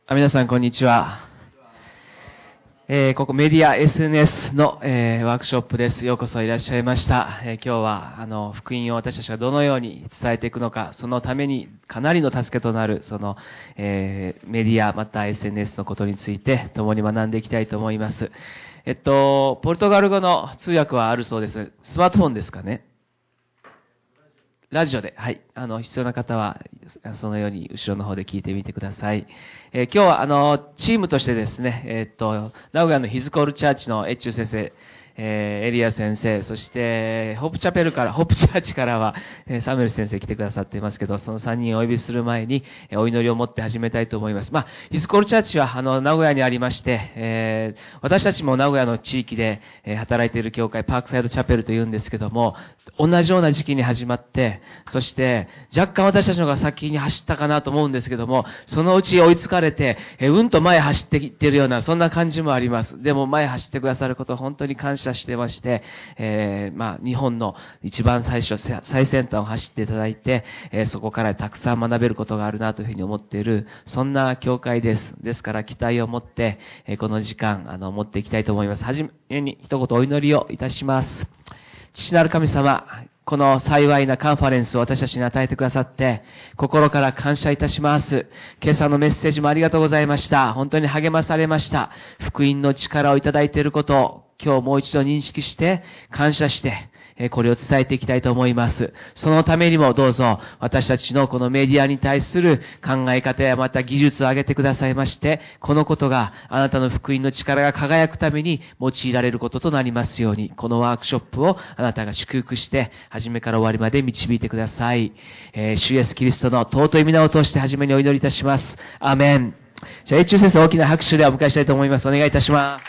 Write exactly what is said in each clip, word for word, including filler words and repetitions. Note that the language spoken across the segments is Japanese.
あ皆さん、こんにちは。えー、ここメディア エスエヌエス の、えー、ワークショップです。ようこそいらっしゃいました。えー、今日はあの福音を私たちがどのように伝えていくのか、そのためにかなりの助けとなるその、えー、メディアまた エスエヌエス のことについて共に学んでいきたいと思います。えっとポルトガル語の通訳はあるそうです。スマートフォンですかね。ラジオで、はい。あの、必要な方は、そのように後ろの方で聞いてみてください。えー、今日は、あの、チームとしてですね、えー、っと、名古屋のヒズコールチャーチのエッチュ先生、えー、エリア先生、そして、ホープチャペルから、ホープチャーチからは、えー、サムエル先生来てくださっていますけど、そのさんにんをお呼びする前に、えー、お祈りを持って始めたいと思います。まあ、ヒズコールチャーチは、あの、名古屋にありまして、えー、私たちも名古屋の地域で、えー、働いている教会、パークサイドチャペルというんですけども、同じような時期に始まって、そして若干私たちの方が先に走ったかなと思うんですけども、そのうち追いつかれて、えうんと前走っていってるような、そんな感じもあります。でも前走ってくださることを本当に感謝してまして、えー、まあ日本の一番最初、最先端を走っていただいて、えー、そこからたくさん学べることがあるなというふうに思っている、そんな教会です。ですから期待を持って、えー、この時間、あの、持っていきたいと思います。はじめに一言お祈りをいたします。父なる神様、この幸いなカンファレンスを私たちに与えてくださって、心から感謝いたします。今朝のメッセージもありがとうございました。本当に励まされました。福音の力をいただいていることを、今日もう一度認識して、感謝して、これを伝えていきたいと思います。そのためにもどうぞ、私たちのこのメディアに対する考え方やまた技術を上げてくださいまして、このことがあなたの福音の力が輝くために用いられることとなりますように、このワークショップをあなたが祝福して、初めから終わりまで導いてください。えー、主イエスキリストの尊い皆を通して初めにお祈りいたします。アーメン。じゃあ、エッチュ先生、大きな拍手でお迎えしたいと思います。お願いいたします。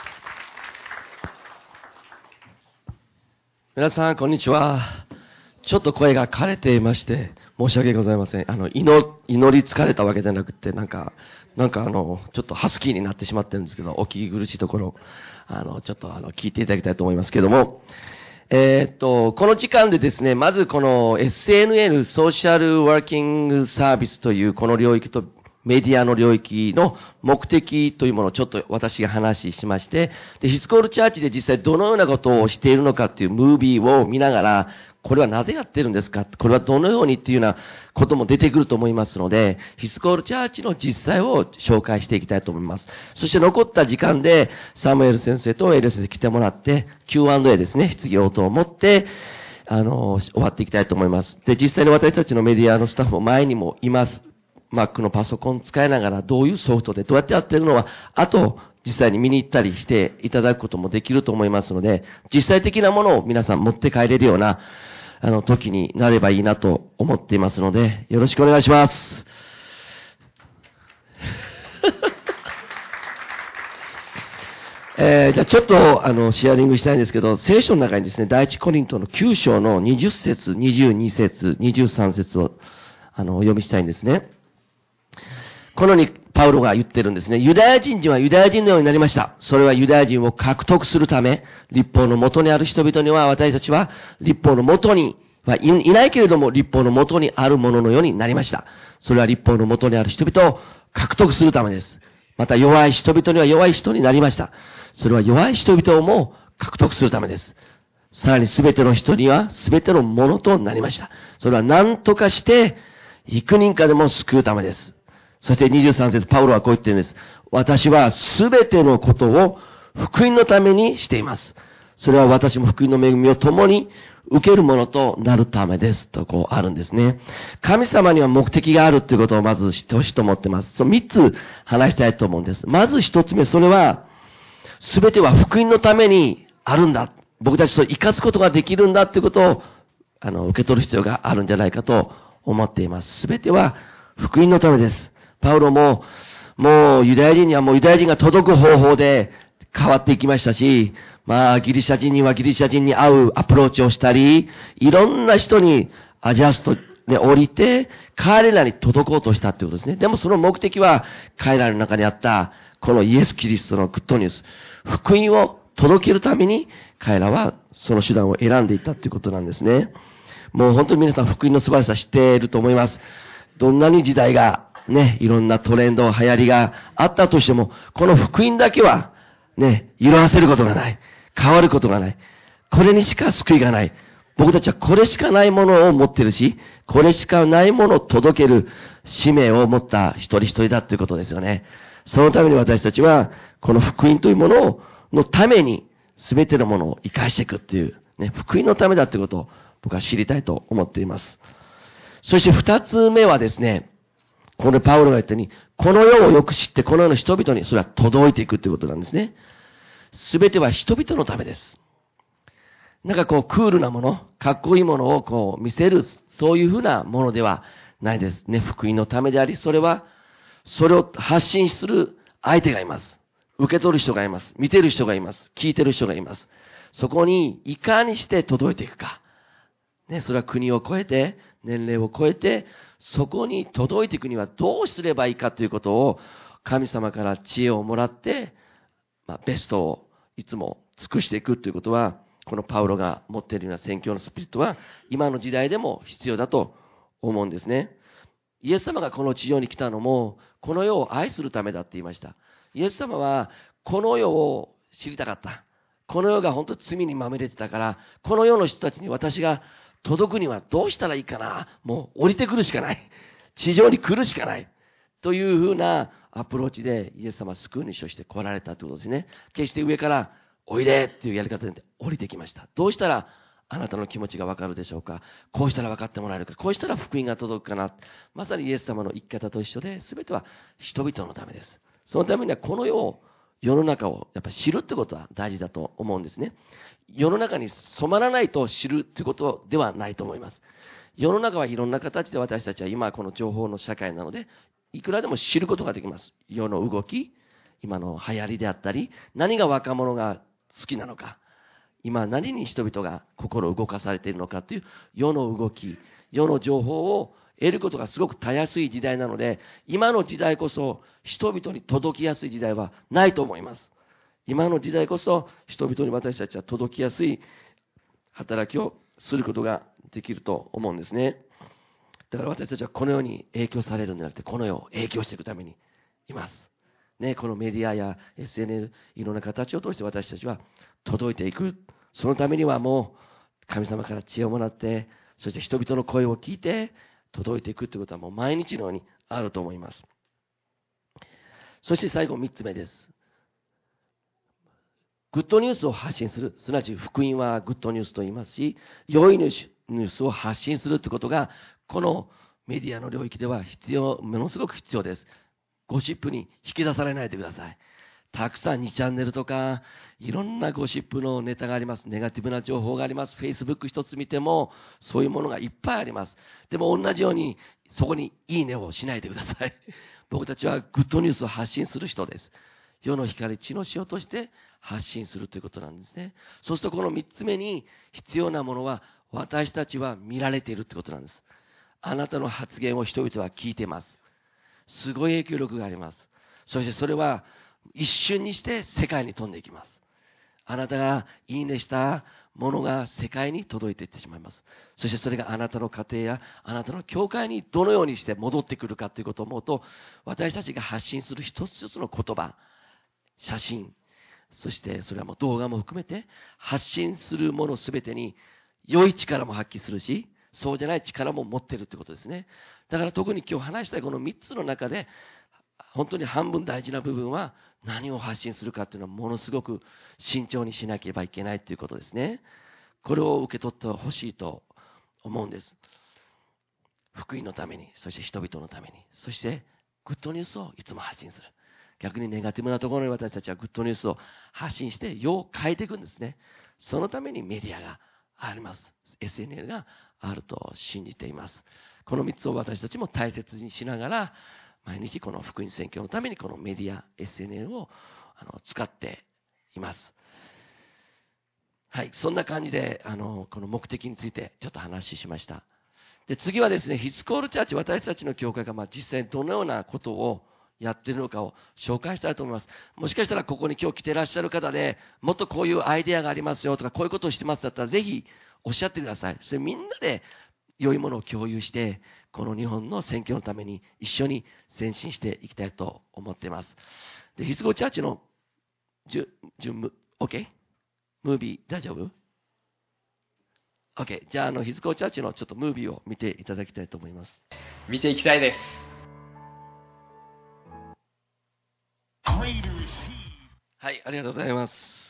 皆さん、こんにちは。ちょっと声が枯れていまして、申し訳ございません。あの、祈、祈り疲れたわけじゃなくて、なんか、なんかあの、ちょっとハスキーになってしまってるんですけど、お聞き苦しいところ、あの、ちょっとあの、聞いていただきたいと思いますけれども、えー、っと、この時間でですね、まずこの エスエヌエヌ、ソーシャルワーキングサービスというこの領域と、メディアの領域の目的というものをちょっと私が話しまして、で、ヒスコールチャーチで実際どのようなことをしているのかっていうムービーを見ながら、これはなぜやってるんですか、これはどのようにっていうようなことも出てくると思いますので、ヒスコールチャーチの実際を紹介していきたいと思います。そして残った時間で、サムエル先生とエレスで来てもらって、キューアンドエー ですね、質疑応答を持って、あの、終わっていきたいと思います。で、実際に私たちのメディアのスタッフも前にもいます。Mac のパソコン使いながらどういうソフトでどうやってやってるのは、あと実際に見に行ったりしていただくこともできると思いますので、実際的なものを皆さん持って帰れるような、あの、時になればいいなと思っていますので、よろしくお願いします。えー、じゃあちょっと、あの、シェアリングしたいんですけど、聖書の中にですね、第一コリントのきゅう章のにじゅっ節、にじゅうに節、にじゅうさん節を、あの、お読みしたいんですね。このようにパウロが言ってるんですね。ユダヤ人はユダヤ人のようになりました。それはユダヤ人を獲得するため、律法の元にある人々には、私たちは律法の元にはいないけれども、律法の元にあるもののようになりました。それは律法の元にある人々を獲得するためです。また弱い人々には弱い人になりました。それは弱い人々も獲得するためです。さらに全ての人には全てのものとなりました。それは何とかして、幾人かでも救うためです。そしてにじゅうさん節、パウロはこう言ってるんです。私はすべてのことを福音のためにしています。それは私も福音の恵みを共に受けるものとなるためです。とこうあるんですね。神様には目的があるということをまず知ってほしいと思ってます。そのみっつ話したいと思うんです。まずひとつめ、それはすべては福音のためにあるんだ。僕たちと生かすことができるんだということをあの受け取る必要があるんじゃないかと思っています。すべては福音のためです。パウロも、もうユダヤ人にはもうユダヤ人が届く方法で変わっていきましたし、まあギリシャ人にはギリシャ人に合うアプローチをしたり、いろんな人にアジャストで降りて、彼らに届こうとしたってことですね。でもその目的は彼らの中にあったこのイエス・キリストのグッドニュース、福音を届けるために彼らはその手段を選んでいったっていうことなんですね。もう本当に皆さん福音の素晴らしさ知っていると思います。どんなに時代がね、いろんなトレンド、流行りがあったとしても、この福音だけは、ね、色あせることがない。変わることがない。これにしか救いがない。僕たちはこれしかないものを持っているし、これしかないものを届ける使命を持った一人一人だということですよね。そのために私たちは、この福音というものを、のために、すべてのものを生かしていくっていう、ね、福音のためだということを僕は知りたいと思っています。そして二つ目はですね、これパウロが言ったように、この世をよく知って、この世の人々にそれは届いていくということなんですね。すべては人々のためです。なんかこうクールなもの、かっこいいものをこう見せる、そういうふうなものではないですね。福音のためであり、それは、それを発信する相手がいます。受け取る人がいます。見てる人がいます。聞いてる人がいます。そこにいかにして届いていくか。ね、それは国を超えて、年齢を超えて、そこに届いていくにはどうすればいいかということを、神様から知恵をもらって、まあ、ベストをいつも尽くしていくということは、このパウロが持っているような宣教のスピリットは、今の時代でも必要だと思うんですね。イエス様がこの地上に来たのも、この世を愛するためだって言いました。イエス様は、この世を知りたかった。この世が本当に罪にまみれてたから、この世の人たちに私が届くにはどうしたらいいかな。もう降りてくるしかない。地上に来るしかない。というふうなアプローチでイエス様は救う主として来られたということですね。決して上からおいでっていうやり方で降りてきました。どうしたらあなたの気持ちがわかるでしょうか。こうしたら分かってもらえるか。こうしたら福音が届くかな。まさにイエス様の生き方と一緒で、全ては人々のためです。そのためにはこの世を、世の中をやっぱり知るってことは大事だと思うんですね。世の中に染まらないと知るってことではないと思います。世の中はいろんな形で私たちは今この情報の社会なので、いくらでも知ることができます。世の動き、今の流行りであったり、何が若者が好きなのか、今何に人々が心を動かされているのかという世の動き、世の情報を得ることがすごくたやすい時代なので、今の時代こそ人々に届きやすい時代はないと思います。今の時代こそ人々に私たちは届きやすい働きをすることができると思うんですね。だから私たちはこの世に影響されるんじゃなくて、この世を影響していくためにいます。ね、このメディアや エスエヌエル、いろんな形を通して私たちは届いていく。そのためにはもう神様から知恵をもらって、そして人々の声を聞いて届いていくということはもう毎日のようにあると思います。そして最後みっつめです。グッドニュースを発信する。すなわち福音はグッドニュースと言いますし、良いニュースを発信するということが、このメディアの領域では必要、ものすごく必要です。ゴシップに引き出されないでください。たくさんにチャンネルとか、いろんなゴシップのネタがあります。ネガティブな情報があります。Facebook 一つ見ても、そういうものがいっぱいあります。でも同じように、そこにいいねをしないでください。僕たちはグッドニュースを発信する人です。世の光、地の塩として発信するということなんですね。そうするとこのみっつめに必要なものは、私たちは見られているということなんです。あなたの発言を人々は聞いています。すごい影響力があります。そしてそれは一瞬にして世界に飛んでいきます。あなたがいいねしたものが世界に届いていってしまいます。そしてそれがあなたの家庭やあなたの教会にどのようにして戻ってくるかということを思うと、私たちが発信する一つ一つの言葉、写真、そしてそれはもう動画も含めて発信するものすべてに良い力も発揮するし、そうじゃない力も持っているということですね。だから特に今日話したいこのみっつの中で、本当に半分大事な部分は何を発信するかっていうのはものすごく慎重にしなければいけないということですね。これを受け取ってほしいと思うんです。福音のために、そして人々のために、そしてグッドニュースをいつも発信する。逆にネガティブなところに私たちはグッドニュースを発信して世を変えていくんですね。そのためにメディアがあります。エスエヌエル があると信じています。このみっつを私たちも大切にしながら、毎日この福音宣教のためにこのメディア、エスエヌエル をあの使っています。はい、そんな感じであのこの目的についてちょっと話しました。で、次はですね、ヒッツコールチャーチ、私たちの教会がまあ実際にどのようなことをやっているのかを紹介したいと思います。もしかしたらここに今日来てらっしゃる方で、もっとこういうアイデアがありますよとか、こういうことをしてますだったら、ぜひおっしゃってください。それみんなで良いものを共有して、この日本の選挙のために一緒に前進していきたいと思っています。で、ヒスゴチャーチの準備、OK？ ムービー大丈夫？ OK。じゃあ、あの、ヒスゴチャーチのちょっとムービーを見ていただきたいと思います。 見ていきたいです。 はい、ありがとうございます。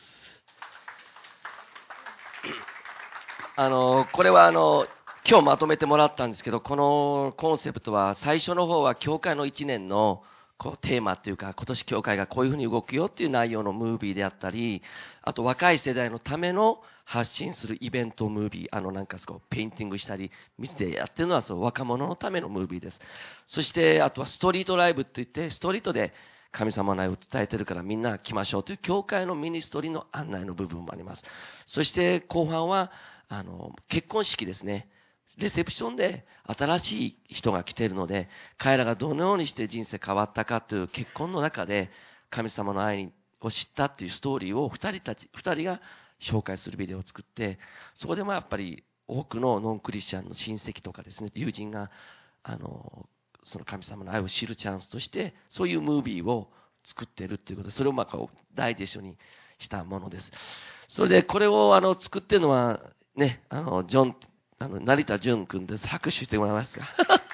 あの、これはあの、今日まとめてもらったんですけど、このコンセプトは、最初の方は教会のいちねんのこうテーマっていうか、今年教会がこういうふうに動くよっていう内容のムービーであったり、あと若い世代のための発信するイベントムービー、あのなんかそうペインティングしたり、見てやってるのはそう若者のためのムービーです。そしてあとはストリートライブって言って、ストリートで神様の愛を伝えてるからみんな来ましょうという教会のミニストリーの案内の部分もあります。そして後半はあの結婚式ですね。レセプションで新しい人が来ているので、彼らがどのようにして人生変わったかという結婚の中で神様の愛を知ったというストーリーを二人たち、二人が紹介するビデオを作って、そこでもやっぱり多くのノンクリスチャンの親戚とかですね、友人があのその神様の愛を知るチャンスとして、そういうムービーを作っているということで、それをまあ大事象にしたものです。それでこれをあの作っているのはね、あのジョンあの成田淳君です。拍手してもらえますか？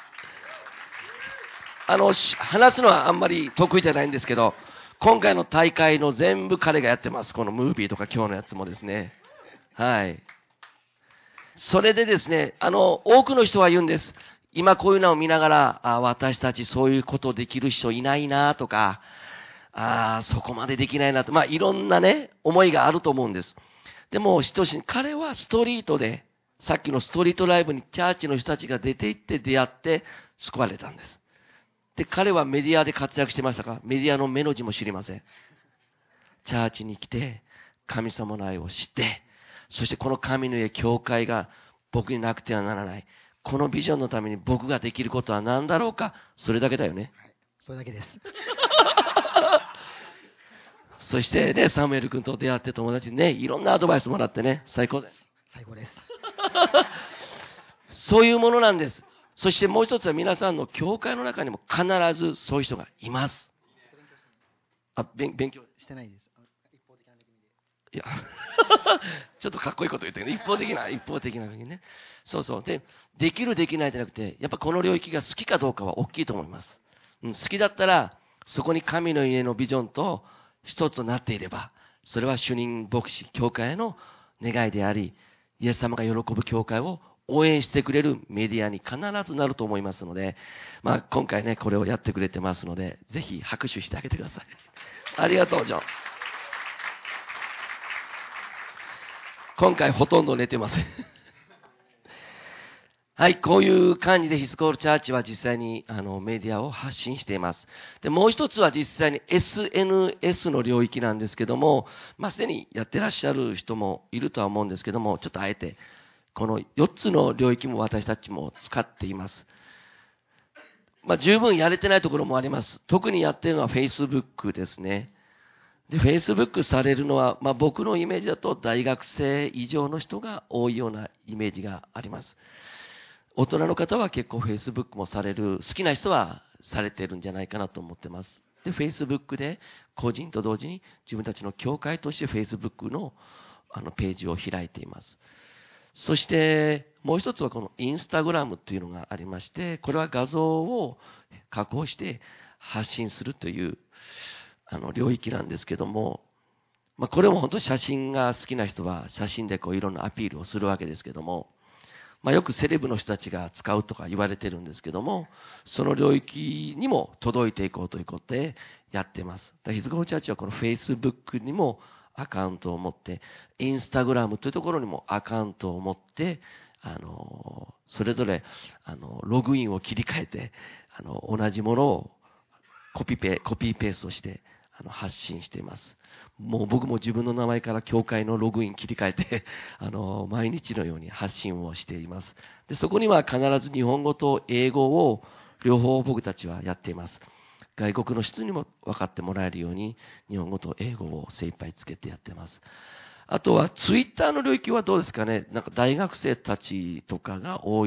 あの話すのはあんまり得意じゃないんですけど、今回の大会の全部彼がやってます。このムービーとか今日のやつもですね。はい。それでですね、あの多くの人は言うんです。今こういうのを見ながら、あ、私たちそういうことできる人いないなとか、あ、そこまでできないなと、まあいろんなね思いがあると思うんです。でも等しい、彼はストリートで。さっきのストリートライブにチャーチの人たちが出て行って出会って救われたんです。で、彼はメディアで活躍してましたか？メディアの目の字も知りません。チャーチに来て、神様の愛を知って、そしてこの神の家、教会が僕になくてはならない。このビジョンのために僕ができることは何だろうか？それだけだよね。 はい、それだけです。 そしてね、サムエル君と出会って友達にね、いろんなアドバイスもらってね、最高です。 最高です。 そういうものなんです。そしてもう一つは皆さんの教会の中にも必ずそういう人がいます。あ、勉勉強してないです。一方的な恵みいで。 や、ちょっとかっこいいこと言ってるね。一方的な、一方的な恵みね。そうそう。で、できるできないじゃなくて、やっぱこの領域が好きかどうかは大きいと思います。うん、好きだったら、そこに神の家のビジョンと一つとなっていれば、それは主任牧師、教会の願いであり、イエス様が喜ぶ教会を応援してくれるメディアに必ずなると思いますので、まあ今回ね、これをやってくれてますので、ぜひ拍手してあげてください。ありがとう、ジョン。今回ほとんど寝てません。はい、こういう感じでヒスコールチャーチは実際にあのメディアを発信しています。で、もう一つは実際に エスエヌエス の領域なんですけども、まあすでにやってらっしゃる人もいるとは思うんですけども、ちょっとあえて、このよっつの領域も私たちも使っています。まあ十分やれてないところもあります。特にやっているのは Facebook ですね。で、Facebook されるのは、まあ僕のイメージだと大学生以上の人が多いようなイメージがあります。大人の方は結構 Facebook もされる、好きな人はされてるんじゃないかなと思ってます。で、Facebook で個人と同時に自分たちの教会として Facebook のあのページを開いています。そしてもう一つはこのインスタグラムというのがありまして、これは画像を加工して発信するというあの領域なんですけども、まあ、これも本当に写真が好きな人は写真でこういろんなアピールをするわけですけども、まあ、よくセレブの人たちが使うとか言われてるんですけども、その領域にも届いていこうということでやってます。ヒズゴーチャーチはこの Facebook にもアカウントを持って、インスタグラムというところにもアカウントを持って、あの、それぞれ、あの、ログインを切り替えて、あの、同じものをコピペ、コピーペーストして、あの、発信しています。もう僕も自分の名前から教会のログイン切り替えて、あの、毎日のように発信をしています。で、そこには必ず日本語と英語を両方僕たちはやっています。外国の人にも分かってもらえるように日本語と英語を精一杯つけてやってます。あとはツイッターの領域はどうですかね。なんか大学生たちとかが多いの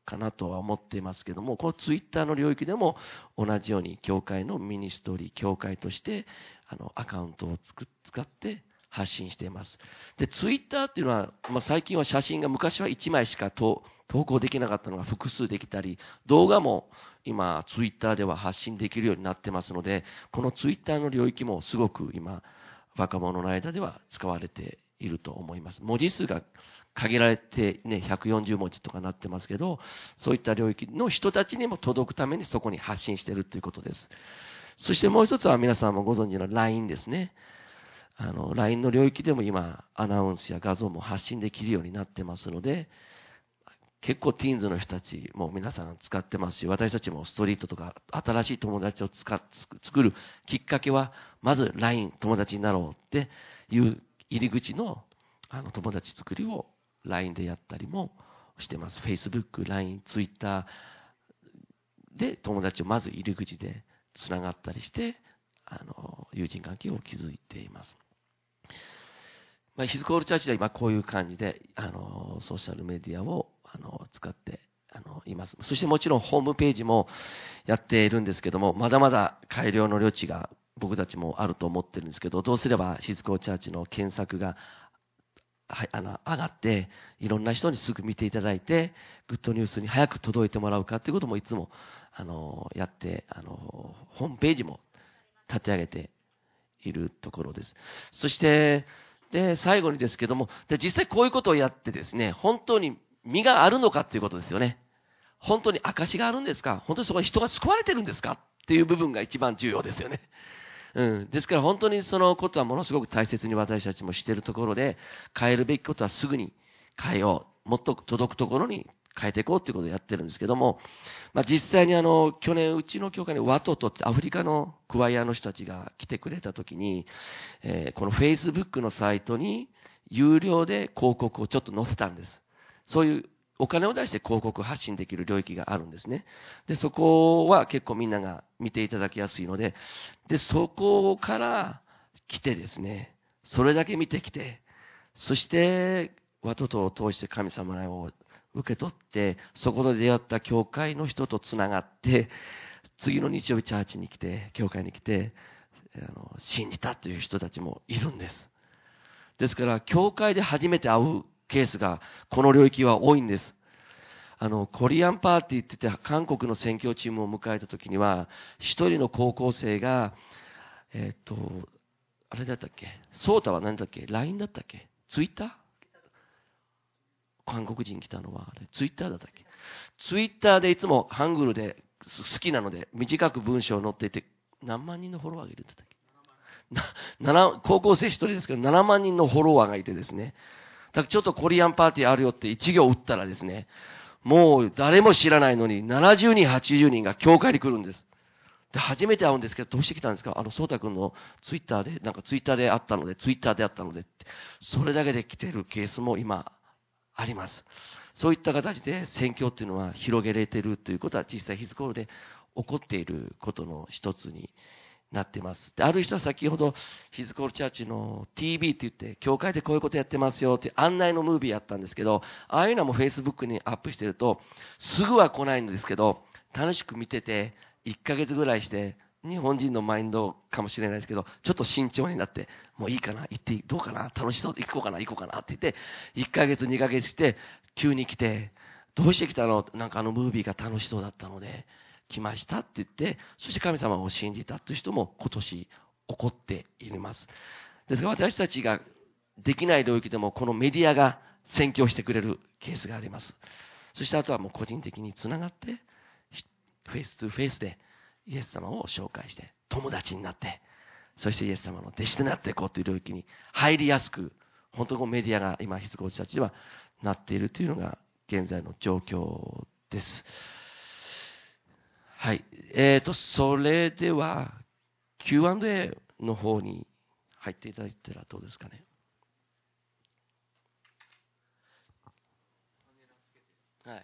かなとは思っていますけども、このツイッターの領域でも同じように教会のミニストリー、教会としてあのアカウントをつく使って発信しています。で、ツイッターっていうのは、まあ、最近は写真が昔はいちまいしか投投稿できなかったのが複数できたり、動画も今ツイッターでは発信できるようになってますので、このツイッターの領域もすごく今若者の間では使われていると思います。文字数が限られて、ね、ひゃくよんじゅうもじとかなってますけど、そういった領域の人たちにも届くためにそこに発信しているということです。そしてもう一つは皆さんもご存知の ライン ですね。あの ライン の領域でも今アナウンスや画像も発信できるようになってますので、結構ティーンズの人たちも皆さん使ってますし、私たちもストリートとか新しい友達を使っ作るきっかけは、まず ライン 友達になろうっていう入り口のあの友達作りを ライン でやったりもしてます。Facebook、ライン、Twitter で友達をまず入り口でつながったりして、あの友人関係を築いています。まあ、ヒズコールチャーチでは今こういう感じであのソーシャルメディアをあの使ってあのいます。そしてもちろんホームページもやっているんですけども、まだまだ改良の余地が僕たちもあると思ってるんですけど、どうすればヒズコールチャーチの検索がはい、あの上がっていろんな人にすぐ見ていただいてグッドニュースに早く届いてもらうかということもいつもあのやってあのホームページも立て上げているところです。そしてで最後にですけども、で実際こういうことをやってですね、本当に実があるのかということですよね。本当に証があるんですか、本当にそこに人が救われてるんですかっていう部分が一番重要ですよね。うん、ですから本当にそのことはものすごく大切に私たちもしているところで、変えるべきことはすぐに変えよう、もっと届くところに変えていこうということをやってるんですけども、まあ、実際にあの去年うちの教会にワトトってアフリカのクワイアの人たちが来てくれた時に、えー、この Facebook のサイトに有料で広告をちょっと載せたんです。そういうお金を出して広告発信できる領域があるんですね。で、そこは結構みんなが見ていただきやすいので、で、そこから来てですね、それだけ見てきて、そして、ワトトを通して神様の愛を受け取って、そこで出会った教会の人とつながって、次の日曜日チャーチに来て、教会に来て、あの信じたという人たちもいるんです。ですから、教会で初めて会うケースがこの領域は多いんです。あのコリアンパーティーって言って韓国の宣教チームを迎えた時には、一人の高校生がえっとあれだったっけ、ソータは何だっけ、 ライン だったっけ、ツイッター、韓国人来たのはあれツイッターだったっけ、ツイッターでいつもハングルで好きなので短く文章を載っていて、何万人のフォロワーがいるんだったっけ、な高校生一人ですけどななまんにんのフォロワーがいてですね、だからちょっとコリアンパーティーあるよって一行打ったらですね、もう誰も知らないのにななじゅうにんはちじゅうにんが教会に来るんです。で初めて会うんですけど、どうして来たんですか、あのソータ君のツイッターでなんかツイッターで会ったのでツイッターで会ったのでって、それだけで来てるケースも今あります。そういった形で宣教っていうのは広げられているということは実際ヒズコールで起こっていることの一つになっています。である人は先ほどヒズコールチャーチの ティービー って言って教会でこういうことやってますよって案内のムービーやったんですけど、ああいうのも Facebook にアップしてるとすぐは来ないんですけど、楽しく見てていっかげつぐらいして、日本人のマインドかもしれないですけど、ちょっと慎重になって、もういいかな、行っていい、どうかな、楽しそうで行こうかな、行こうかなって言って、いっかげつにかげつして急に来て、どうして来たの、なんかあのムービーが楽しそうだったので来ましたって言って、そして神様を信じたという人も今年起こっています。ですが私たちができない領域でもこのメディアが宣教してくれるケースがあります。そしてあとはもう個人的につながってフェイストゥフェイスでイエス様を紹介して友達になって、そしてイエス様の弟子となっていこうという領域に入りやすく、本当にメディアが今ヒズコールチャーチではなっているというのが現在の状況です。はい、えーとそれでは キューアンドエー の方に入っていただいたらどうですかね。はい。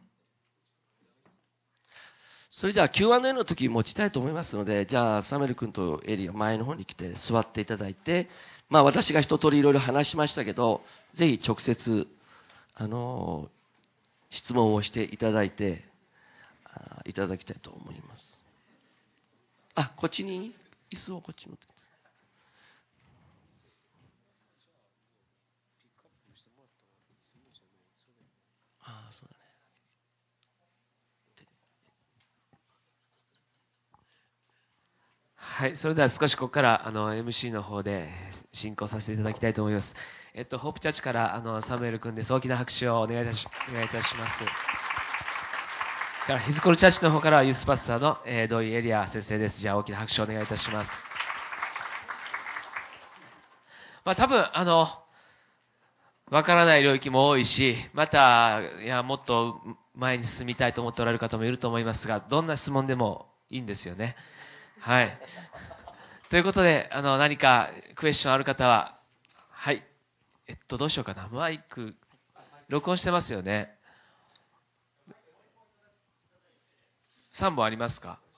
それでは キューアンドエー の時持ちたいと思いますので、じゃあサメル君とエリア前の方に来て座っていただいて、まあ私が一通りいろいろ話しましたけど、ぜひ直接あの質問をしていただいてあいただきたいと思います。あ、こっちに椅子をこっちの。ああ、そうだね。 はい、それでは少しここからあの エムシー の方で進行させていただきたいと思います。えっと、ホープチャーチからあのサムエル君です。大きな拍手をお願いいたしお願いいたします。からヒズコルチャーチの方からはユースパスターの、えー、土井エリア先生です。じゃあ大きな拍手をお願いいたします。まあ多分あのわからない領域も多いし、またいやもっと前に進みたいと思っておられる方もいると思いますが、どんな質問でもいいんですよね。はい。ということで、あの何かクエスチョンある方は、はい。えっとどうしようかな。マイク録音してますよね。さんぼんありますか？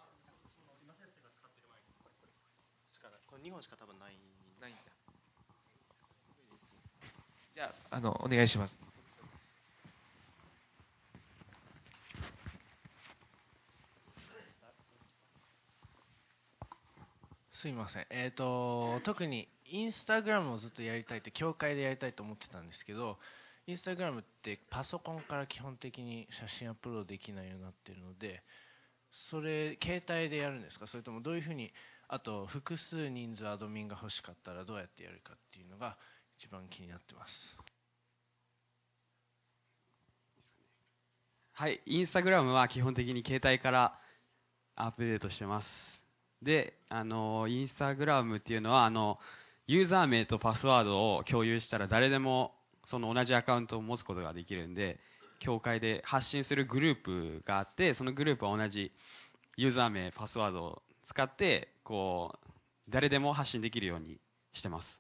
にほんしか多分ない。 ないんだ。じゃあ、あのお願いします。 すいません。えっと、特にインスタグラムをずっとやりたいって、教会でやりたいと思ってたんですけど、インスタグラムってパソコンから基本的に写真アップロードできないようになっているので、それ、携帯でやるんですか？それともどういうふうに、あと複数人数アドミンが欲しかったらどうやってやるかっていうのが一番気になってます。 はい、インスタグラムは基本的に携帯からアップデートしてます。で、あのインスタグラムっていうのはあのユーザー名とパスワードを共有したら誰でもその同じアカウントを持つことができるんで、教会で発信するグループがあって、そのグループは同じユーザー名、パスワードを使ってこう誰でも発信できるようにしてます。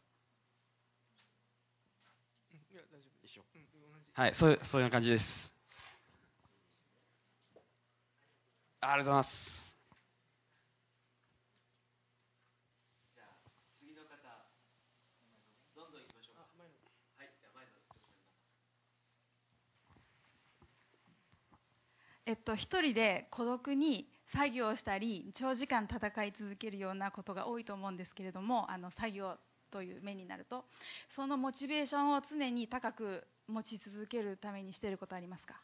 はい、そうそういう感じです。ありがとうございます。 じゃあ次の方、どんどん行きましょうか。はい、じゃあ前のえっと一人で孤独に作業したり長時間戦い続けるようなことが多いと思うんですけれども、あの作業という面になると、そのモチベーションを常に高く持ち続けるためにしていることはありますか？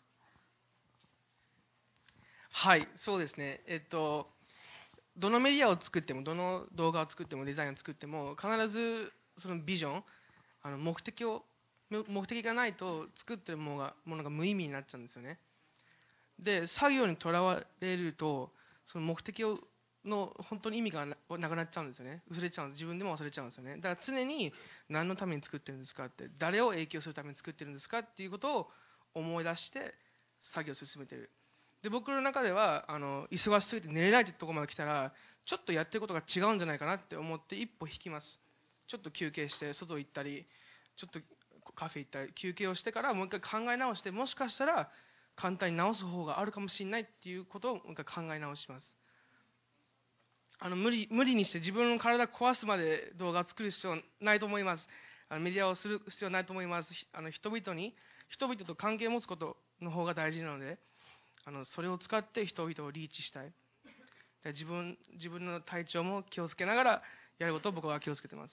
はい、そうですね。えっと、どのメディアを作っても、どの動画を作っても、デザインを作っても、必ずそのビジョン、あの目的を、目的がないと作ってるものが、ものが無意味になっちゃうんですよね。で、作業にとらわれると、その目的をの本当に意味がなくなっちゃうんですよね。薄れちゃうんです。自分でも忘れちゃうんですよね。だから常に何のために作ってるんですかって、誰を影響するために作ってるんですかっていうことを思い出して作業を進めてる。で、僕の中ではあの忙しすぎて寝れないってところまで来たら、ちょっとやってることが違うんじゃないかなって思って一歩引きます。ちょっと休憩して外行ったり、ちょっとカフェ行ったり休憩をしてからもう一回考え直して、もしかしたら簡単に直す方があるかもしれないっていうことをもう一回考え直します。あの無理無理にして自分の体を壊すまで動画を作る必要はないと思います。あのメディアをする必要はないと思います。あの人々に人々と関係を持つことの方が大事なので、あのそれを使って人々をリーチしたい。で自分自分の体調も気をつけながらやることを僕は気をつけてます。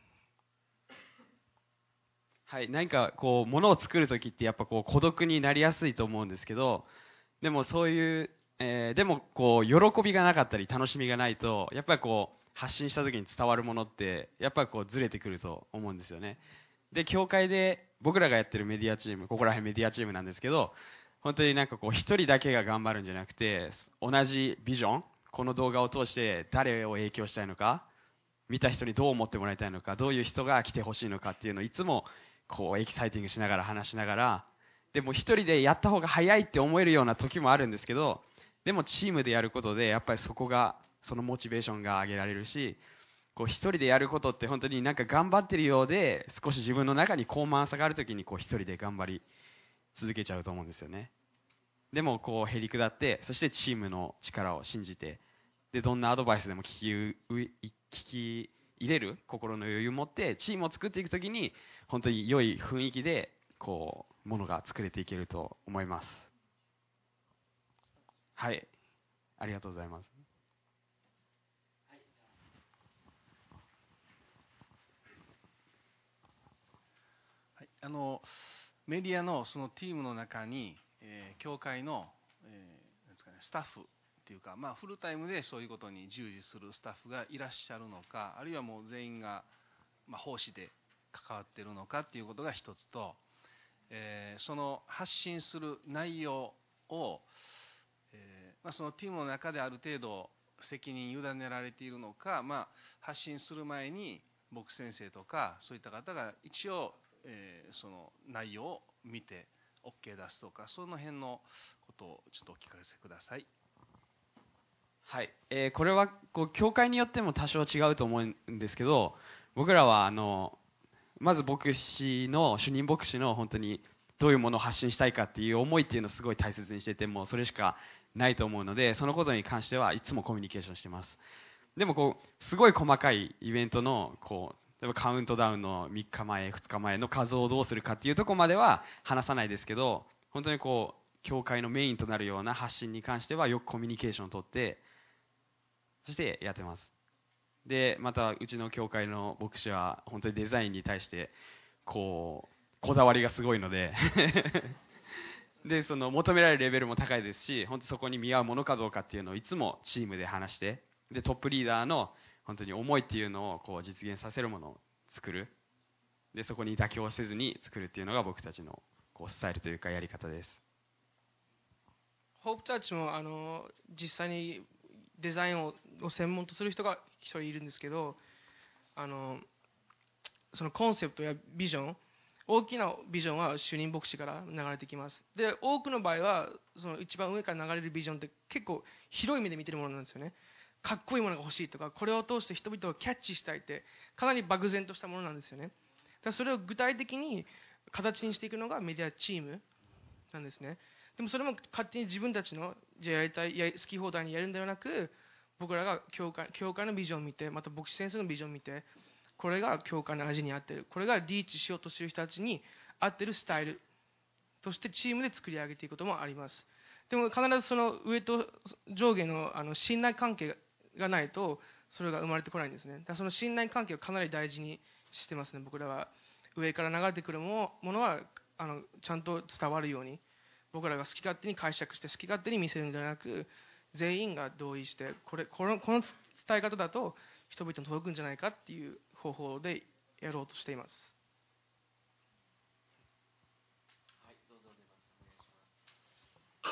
はい、何かこう物を作るときってやっぱこう孤独になりやすいと思うんですけど、でもそういう、えー、でもこう喜びがなかったり楽しみがないと、やっぱりこう発信したときに伝わるものってやっぱりこうずれてくると思うんですよね。で、教会で僕らがやってるメディアチーム、ここら辺メディアチームなんですけど、本当になんかこう一人だけが頑張るんじゃなくて、同じビジョン、この動画を通して誰を影響したいのか、見た人にどう思ってもらいたいのか、どういう人が来てほしいのかっていうのをいつもこうエキサイティングしながら話しながら、でも一人でやった方が早いって思えるような時もあるんですけど、でもチームでやることでやっぱりそこがそのモチベーションが上げられるし、こう一人でやることって本当になんか頑張ってるようで、少し自分の中に高慢さがある時にこう一人で頑張り続けちゃうと思うんですよね。でもこうへりくだって、そしてチームの力を信じて、でどんなアドバイスでも聞き聞き入れる心の余裕を持ってチームを作っていくときに本当に良い雰囲気でこうものが作れていけると思います。 はい、ありがとうございます。 はい、あのメディアのそのチームの中に、えー、教会の、えーなんですかね、スタッフっていうか、まあ、フルタイムでそういうことに従事するスタッフがいらっしゃるのか、あるいはもう全員が、まあ、奉仕で関わっているのかっていうことが一つと、えー、その発信する内容を、えーまあ、そのチームの中である程度責任委ねられているのか、まあ、発信する前に牧師先生とかそういった方が一応、えー、その内容を見て OK 出すとか、その辺のことをちょっとお聞かせください。 はい、えー、これはこう教会によっても多少違うと思うんですけど、僕らはあのまず牧師の主任牧師の本当にどういうものを発信したいかっていう思いっていうのをすごい大切にしてて、もうそれしかないと思うので、そのことに関してはいつもコミュニケーションしてます。でもこうすごい細かいイベントのこう例えばカウントダウンのみっかまえふつかまえの数をどうするかっていうところまでは話さないですけど、本当にこう教会のメインとなるような発信に関してはよくコミュニケーションをとって、そしてやってます。でまたうちの教会の牧師は本当にデザインに対してこうこだわりがすごいのででその求められるレベルも高いですし、本当そこに見合うものかどうかっていうのをいつもチームで話して、でトップリーダーの本当に思いっていうのをこう実現させるものを作る、でそこに妥協せずに作るっていうのが僕たちのこうスタイルというかやり方です。 ホープチャーチもあの実際にデザインを専門とする人が一人いるんですけど、あのそのコンセプトやビジョン、大きなビジョンは主任牧師から流れてきます。で多くの場合はその一番上から流れるビジョンって結構広い目で見てるものなんですよね。かっこいいものが欲しいとか、これを通して人々をキャッチしたいってかなり漠然としたものなんですよね。だからそれを具体的に形にしていくのがメディアチームなんですね。でもそれも勝手に自分たちのじゃあやりたいや好き放題にやるんではなく、僕らが教会、教会のビジョンを見て、また牧師先生のビジョンを見て、これが教会の味に合ってる、これがリーチしようとしている人たちに合ってるスタイルとしてチームで作り上げていくこともあります。でも必ずその上と上下のあの信頼関係がないとそれが生まれてこないんですね。だからその信頼関係をかなり大事にしてますね。僕らは上から流れてくるものはあのちゃんと伝わるように、僕らが好き勝手に解釈して好き勝手に見せるんじゃなく、全員が同意してこれこのこの伝え方だと人々に届くんじゃないかっていう方法でやろうとしています。 はい、どうぞお願いします。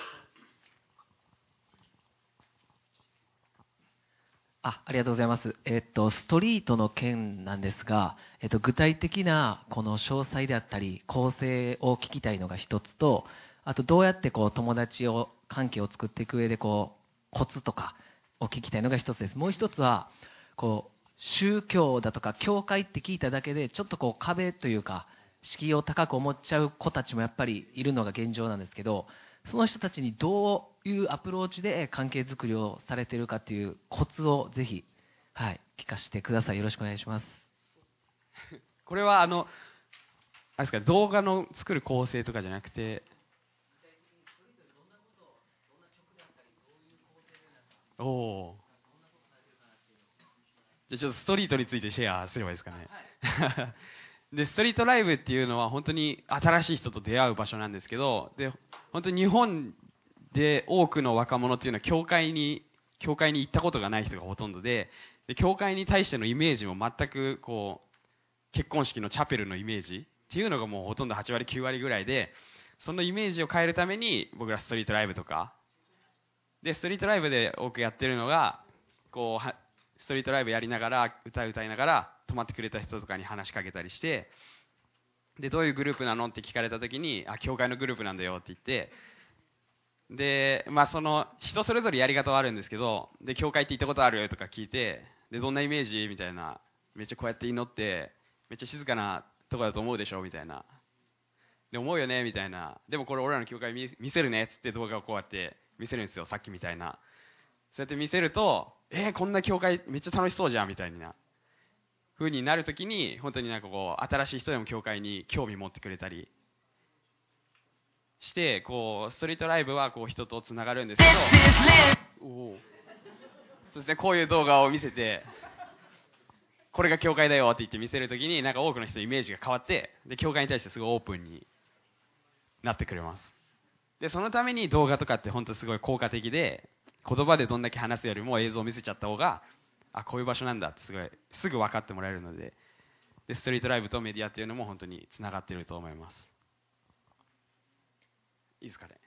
あ、ありがとうございます。えっと、ストリートの件なんですが、えっと、具体的なこの詳細であったり構成を聞きたいのが一つと、あとどうやってこう友達を関係を作っていく上でこうコツとかを聞きたいのが一つです。もう一つはこう宗教だとか教会って聞いただけでちょっとこう壁というか敷居を高く思っちゃう子たちもやっぱりいるのが現状なんですけど、その人たちにどういうアプローチで関係づくりをされているかっていうコツをぜひ、はい、聞かせてください。よろしくお願いします。 これはあのあれですか、動画の作る構成とかじゃなくて、おお、じゃあちょっとストリートについてシェアすればいいですかね。でストリートライブっていうのは本当に新しい人と出会う場所なんですけど、で本当に日本で多くの若者っていうのは教会に教会に行ったことがない人がほとんどで、で教会に対してのイメージも全くこう結婚式のチャペルのイメージっていうのがもうほとんどはちわりきゅうわりぐらいで、そのイメージを変えるために僕らストリートライブとかで、ストリートライブで多くやってるのがこうストリートライブやりながら歌歌いながら泊まってくれた人とかに話しかけたりして、でどういうグループなのって聞かれた時に、あ、教会のグループなんだよって言って、でまあその人それぞれやり方はあるんですけど、で教会って行ったことあるとか聞いて、でどんなイメージみたいな、めっちゃこうやって祈ってめっちゃ静かなとこだと思うでしょみたいな、で思うよねみたいな、でもこれ俺らの教会見見せるねっつって動画をこうやって見せるんですよ、さっきみたいな。そうやって見せると、えー、こんな教会めっちゃ楽しそうじゃんみたいな風になるときに、本当になんかこう新しい人でも教会に興味持ってくれたり、 してこうストリートライブはこう人とつながるんですけど、おそうですね、こういう動画を見せてこれが教会だよって言って見せるときになんか多くの人のイメージが変わって、で教会に対してすごいオープンになってくれます。でそのために動画とかって本当すごい効果的で、言葉でどんだけ話すよりも映像を見せちゃった方が、あこういう場所なんだってすごいすぐ分かってもらえるので、でストリートライブとメディアっていうのも本当につながっていると思います。いいですかね。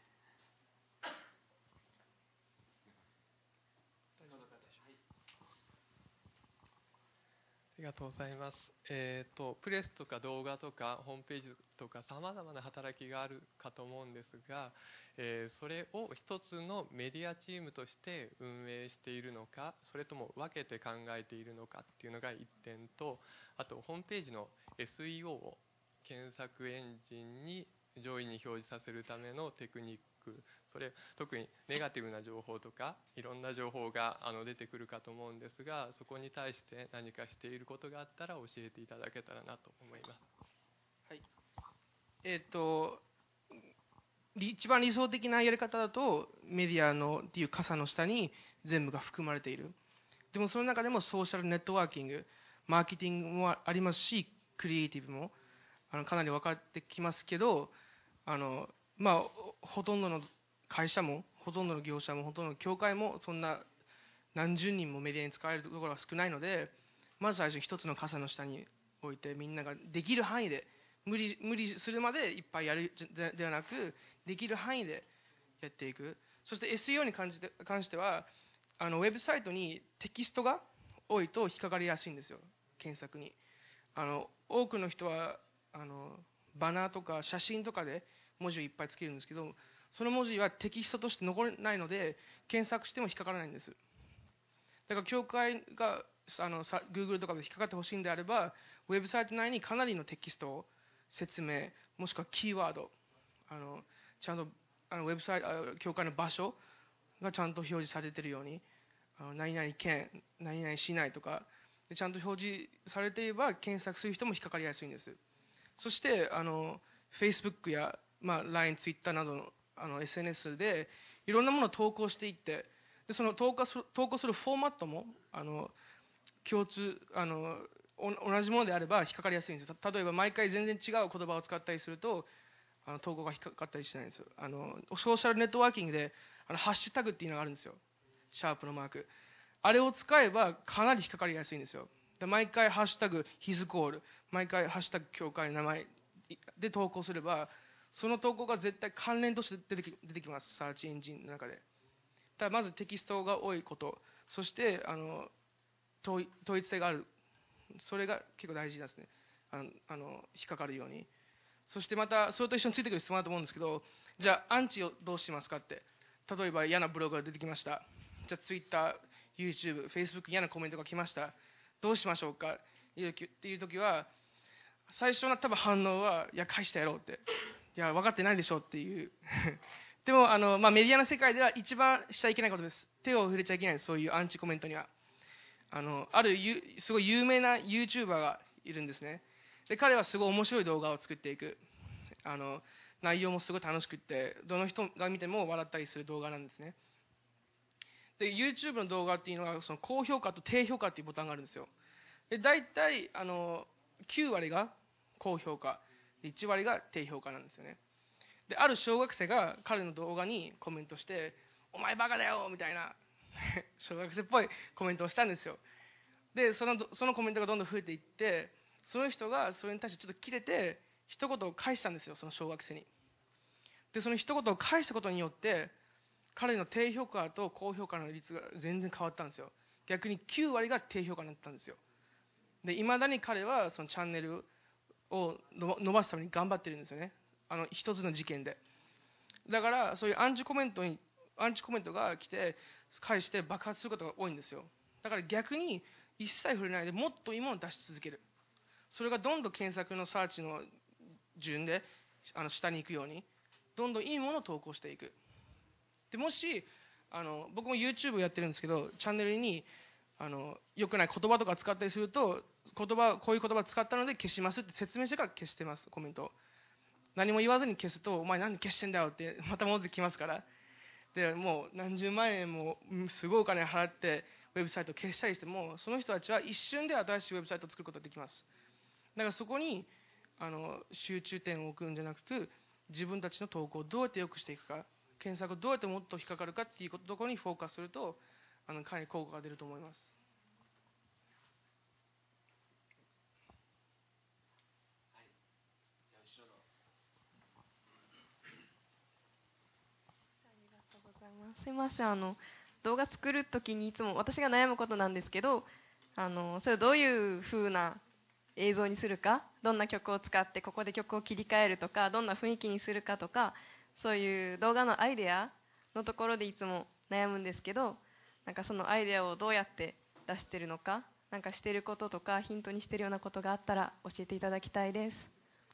ありがとうございます。えーと、プレスとか動画とかホームページとかさまざまな働きがあるかと思うんですが、えーそれを一つのメディアチームとして運営しているのか、それとも分けて考えているのかっていうのが一点と、あとホームページの エスイーオー を検索エンジンに上位に表示させるためのテクニック、それ特にネガティブな情報とかいろんな情報があの出てくるかと思うんですが、そこに対して何かしていることがあったら教えていただけたらなと思います。 はい、えっ、と一番理想的なやり方だとメディアのっていう傘の下に全部が含まれている。でもその中でもソーシャルネットワーキング、マーケティングもありますし、クリエイティブもあのかなり分かってきますけど、あのまあほとんどの会社もほとんどの業者もほとんどの協会もそんな何十人もメディアに使われるところが少ないので、まず最初一つの傘の下に置いて、みんなができる範囲で無理無理するまでいっぱいやるではなく、できる範囲でやっていく。そして エスイーオー に関して関してはあのウェブサイトにテキストが多いと引っかかりやすいんですよ、検索に。あの多くの人はあのバナーとか写真とかで文字をいっぱいつけるんですけど、その文字はテキストとして残れないので検索しても引っかからないんです。だから教会があの Google とかで引っかかってほしいんであれば、ウェブサイト内にかなりのテキストを説明、もしくはキーワード、あのちゃんとあのウェブサイト、教会の場所がちゃんと表示されているように、あの何々県、何々市内とかでちゃんと表示されていれば検索する人も引っかかりやすいんです。そしてあの Facebook や、まあ、ライン、Twitter などのあの エスエヌエス でいろんなものを投稿していって、でその投稿する、投稿するフォーマットもあの共通あの同じものであれば引っかかりやすいんです。例えば毎回全然違う言葉を使ったりするとあの投稿が引っかかったりしないんですよ。あのソーシャルネットワーキングであのハッシュタグっていうのがあるんですよ、シャープのマーク。あれを使えばかなり引っかかりやすいんですよ。で毎回ハッシュタグヒズコール、毎回ハッシュタグ教会の名前で投稿すれば、その投稿が絶対関連として出てき、出てきます、サーチエンジンの中で。ただまずテキストが多いこと、そしてあの統一性がある、それが結構大事ですね、あのあの引っかかるように。そしてまたそれと一緒についてくる質問だと思うんですけど、じゃあアンチをどうしますかって。例えば嫌なブログが出てきました、じゃあ Twitter、YouTube、Facebook 嫌なコメントが来ました、どうしましょうかっていう時は、最初の多分反応は、いや返してやろうって、いや分かってないでしょっていうでもあの、まあ、メディアの世界では一番しちゃいけないことです。手を触れちゃいけないです、そういうアンチコメントには。あのあるゆすごい有名な YouTuber がいるんですね。で彼はすごい面白い動画を作っていく、あの内容もすごい楽しくって、どの人が見ても笑ったりする動画なんですね。で YouTube の動画っていうのはその高評価と低評価っていうボタンがあるんですよ。で大体あのきゅう割が高評価、いち割が低評価なんですよね。である小学生が彼の動画にコメントして「お前バカだよ」みたいな小学生っぽいコメントをしたんですよ。でそのそのコメントがどんどん増えていって、その人がそれに対してちょっとキレて一言を返したんですよ、その小学生に。でその一言を返したことによって彼の低評価と高評価の率が全然変わったんですよ。逆にきゅう割が低評価になったんですよ。でいまだに彼はそのチャンネルを伸ばすために頑張ってるんですよね、あの一つの事件で。だからそういうアンチコメントにアンチコメントが来て返して爆発することが多いんですよ。だから逆に一切触れないでもっといいものを出し続ける、それがどんどん検索のサーチの順であの下に行くようにどんどんいいものを投稿していく。でもしあの僕も YouTube をやってるんですけど、チャンネルにあの良くない言葉とか使ったりすると、言葉こういう言葉を使ったので消しますって説明してから消してます、コメントを。 何も言わずに消すと、お前何消してんだよってまた戻ってきますから。でもう何十万円もすごいお金払ってウェブサイトを消したりしても、その人たちは一瞬で新しいウェブサイトを作ることができます。だからそこにあの集中点を置くんじゃなくて、自分たちの投稿をどうやって良くしていくか、検索をどうやってもっと引っかかるかっていうところにフォーカスすると、あのかなり効果が出ると思います。 すいません、あの動画作るときにいつも私が悩むことなんですけど、あのそれをどういう風な映像にするか、どんな曲を使ってここで曲を切り替えるとか、どんな雰囲気にするかとか、そういう動画のアイデアのところでいつも悩むんですけど、なんかそのアイデアをどうやって出してるのか、なんかしてることとかヒントにしてるようなことがあったら教えていただきたいです。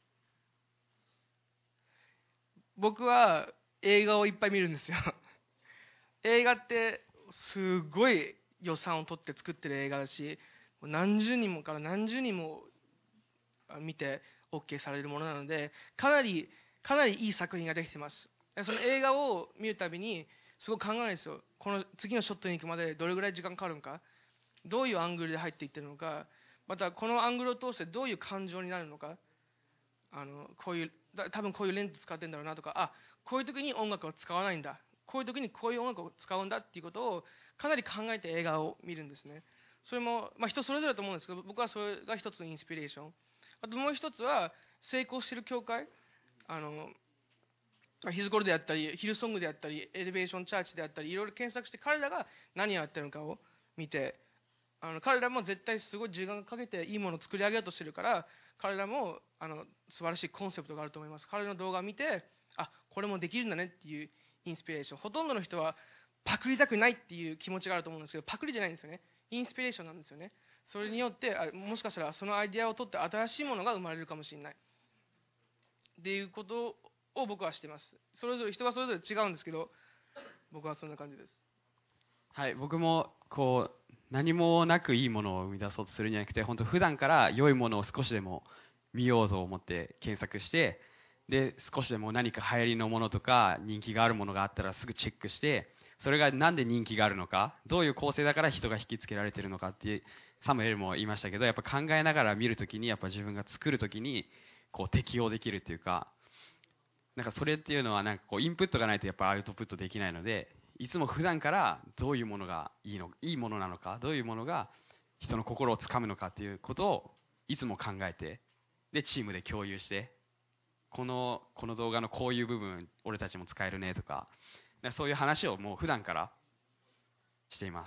僕は映画をいっぱい見るんですよ。映画ってすごい予算を取って作ってる映画だし、何十人もから何十人も見て OK されるものなので、かなりかなりいい作品ができてます。その映画を見るたびにすごい考えるんですよ。この次のショットに行くまでどれぐらい時間かかるのか、どういうアングルで入っていってるのか、またこのアングルを通してどういう感情になるのか、あのこういう多分こういうレンズ使ってるんだろうなとか、あ、こういう時に音楽を使わないんだ、こういう時にこういう音楽を使うんだっていうことをかなり考えて映画を見るんですね。それも、まあ、人それぞれだと思うんですけど、僕はそれが一つのインスピレーション。あともう一つは成功している教会、あのヒズコルであったりヒルソングであったりエレベーションチャーチであったり、いろいろ検索して彼らが何をやってるのかを見て、あの彼らも絶対すごい時間をかけていいものを作り上げようとしてるから、彼らもあの素晴らしいコンセプトがあると思います。彼らの動画を見て、あ、これもできるんだねっていうインスピレーション。ほとんどの人はパクりたくないっていう気持ちがあると思うんですけど、パクリじゃないんですよね。インスピレーションなんですよね。それによってあもしかしたらそのアイデアを取って新しいものが生まれるかもしれないっていうことを僕はしてます。それぞれ人はそれぞれ違うんですけど、僕はそんな感じです。 はい、僕もこう何もなくいいものを生み出そうとするんじゃなくて、本当普段から良いものを少しでも見ようと思って検索して、で少しでも何か流行りのものとか人気があるものがあったらすぐチェックして、それがなんで人気があるのか、どういう構成だから人が引きつけられているのかってサムエルも言いましたけど、やっぱ考えながら見るときに、やっぱ自分が作るときにこう適応できるっていうか、なんかそれっていうのはなんかこうインプットがないとやっぱアウトプットできないので、いつも普段からどういうものがいいの、いいものなのか、どういうものが人の心をつかむのかっていうことをいつも考えて、でチームで共有して、このこの動画のこういう部分俺たちも使えるねとか、そういう話をもう普段からしています。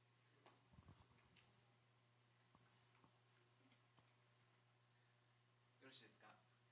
よろしいですか。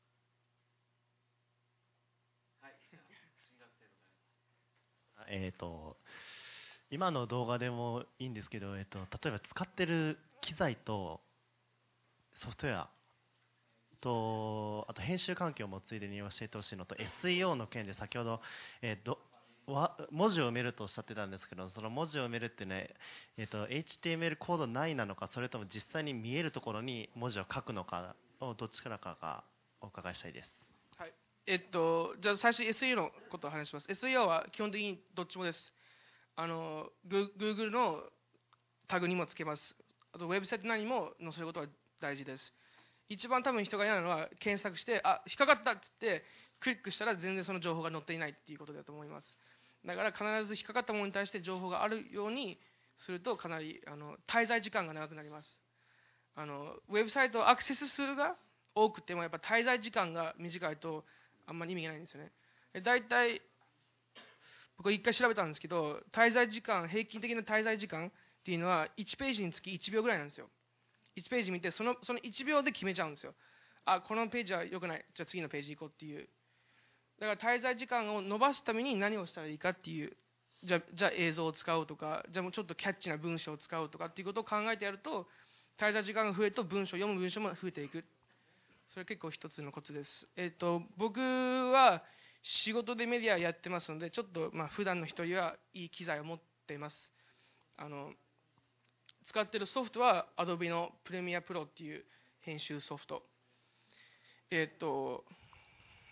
はい、じゃあ新学生の方。 えっと今の動画でもいいんですけど、えっと例えば使ってる機材とソフトウェアと、あと編集環境もついでに教えてほしいのと、 エスイーオー の件で先ほど、えー、どわ文字を埋めるとおっしゃってたんですけど、その文字を埋めるってね、えー、と エイチティーエムエル コード内なのか、それとも実際に見えるところに文字を書くのかをどっちからかがお伺いしたいです。 はい、えっとじゃあ最初 エスイーオー のことを話します。 エスイーオー は基本的にどっちもです。あの Google のタグにもつけます。あとウェブサイト何も載せることは大事です。一番多分人が嫌なのは検索してあ引っかかったっつってクリックしたら全然その情報が載っていないっていうことだと思います。だから必ず引っかかったものに対して情報があるようにするとかなりあの滞在時間が長くなります。あのウェブサイトアクセス数が多くてもやっぱ滞在時間が短いとあんまり意味がないんですよね。だいたい僕一回調べたんですけど、滞在時間平均的な滞在時間っていうのはいちページにつきいちびょうぐらいなんですよ。いちページ見てそのそのいちびょうで決めちゃうんですよ。あ、このページは良くない、じゃあ次のページ行こうっていう。だから滞在時間を伸ばすために何をしたらいいかっていう、じゃあ、じゃあ映像を使うとか、じゃあもうちょっとキャッチな文章を使うとかっていうことを考えてやると、滞在時間が増えると文章読む文章も増えていく。それ結構一つのコツです。えっと僕は仕事でメディアやってますので、ちょっとまあ普段の人よりはいい機材を持っています。あの使っているソフトは Adobe の Premiere Pro っていう編集ソフト。えっと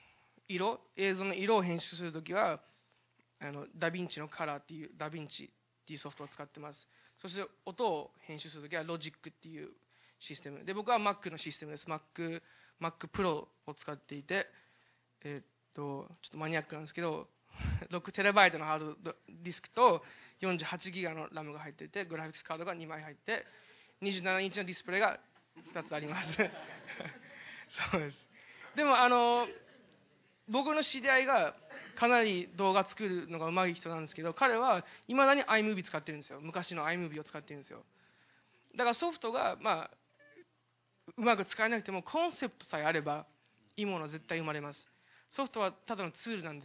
色映像の色を編集するときはあのダヴィンチのカラーっていうダヴィンチっていうソフトを使ってます。そして音を編集するときはロジックっていうシステムで、僕は Mac のシステムです。 Mac, Mac Pro を使っていて、えー、っとちょっとマニアックなんですけどろくテラバイトのハードディスクとよんじゅうはちギガのラムが入っていて、グラフィックスカードがにまい入ってにじゅうななインチのディスプレイがふたつありますそうです。でもあの僕の知り合いがかなり動画作るのが上手い人なんですけど、彼はいまだに iMovie 使ってるんですよ。昔の iMovie を使ってるんですよ。だからソフトがまあうまく使えなくてもコンセプトさえあればいいものは絶対生まれます。ソフトはただのツールなんです。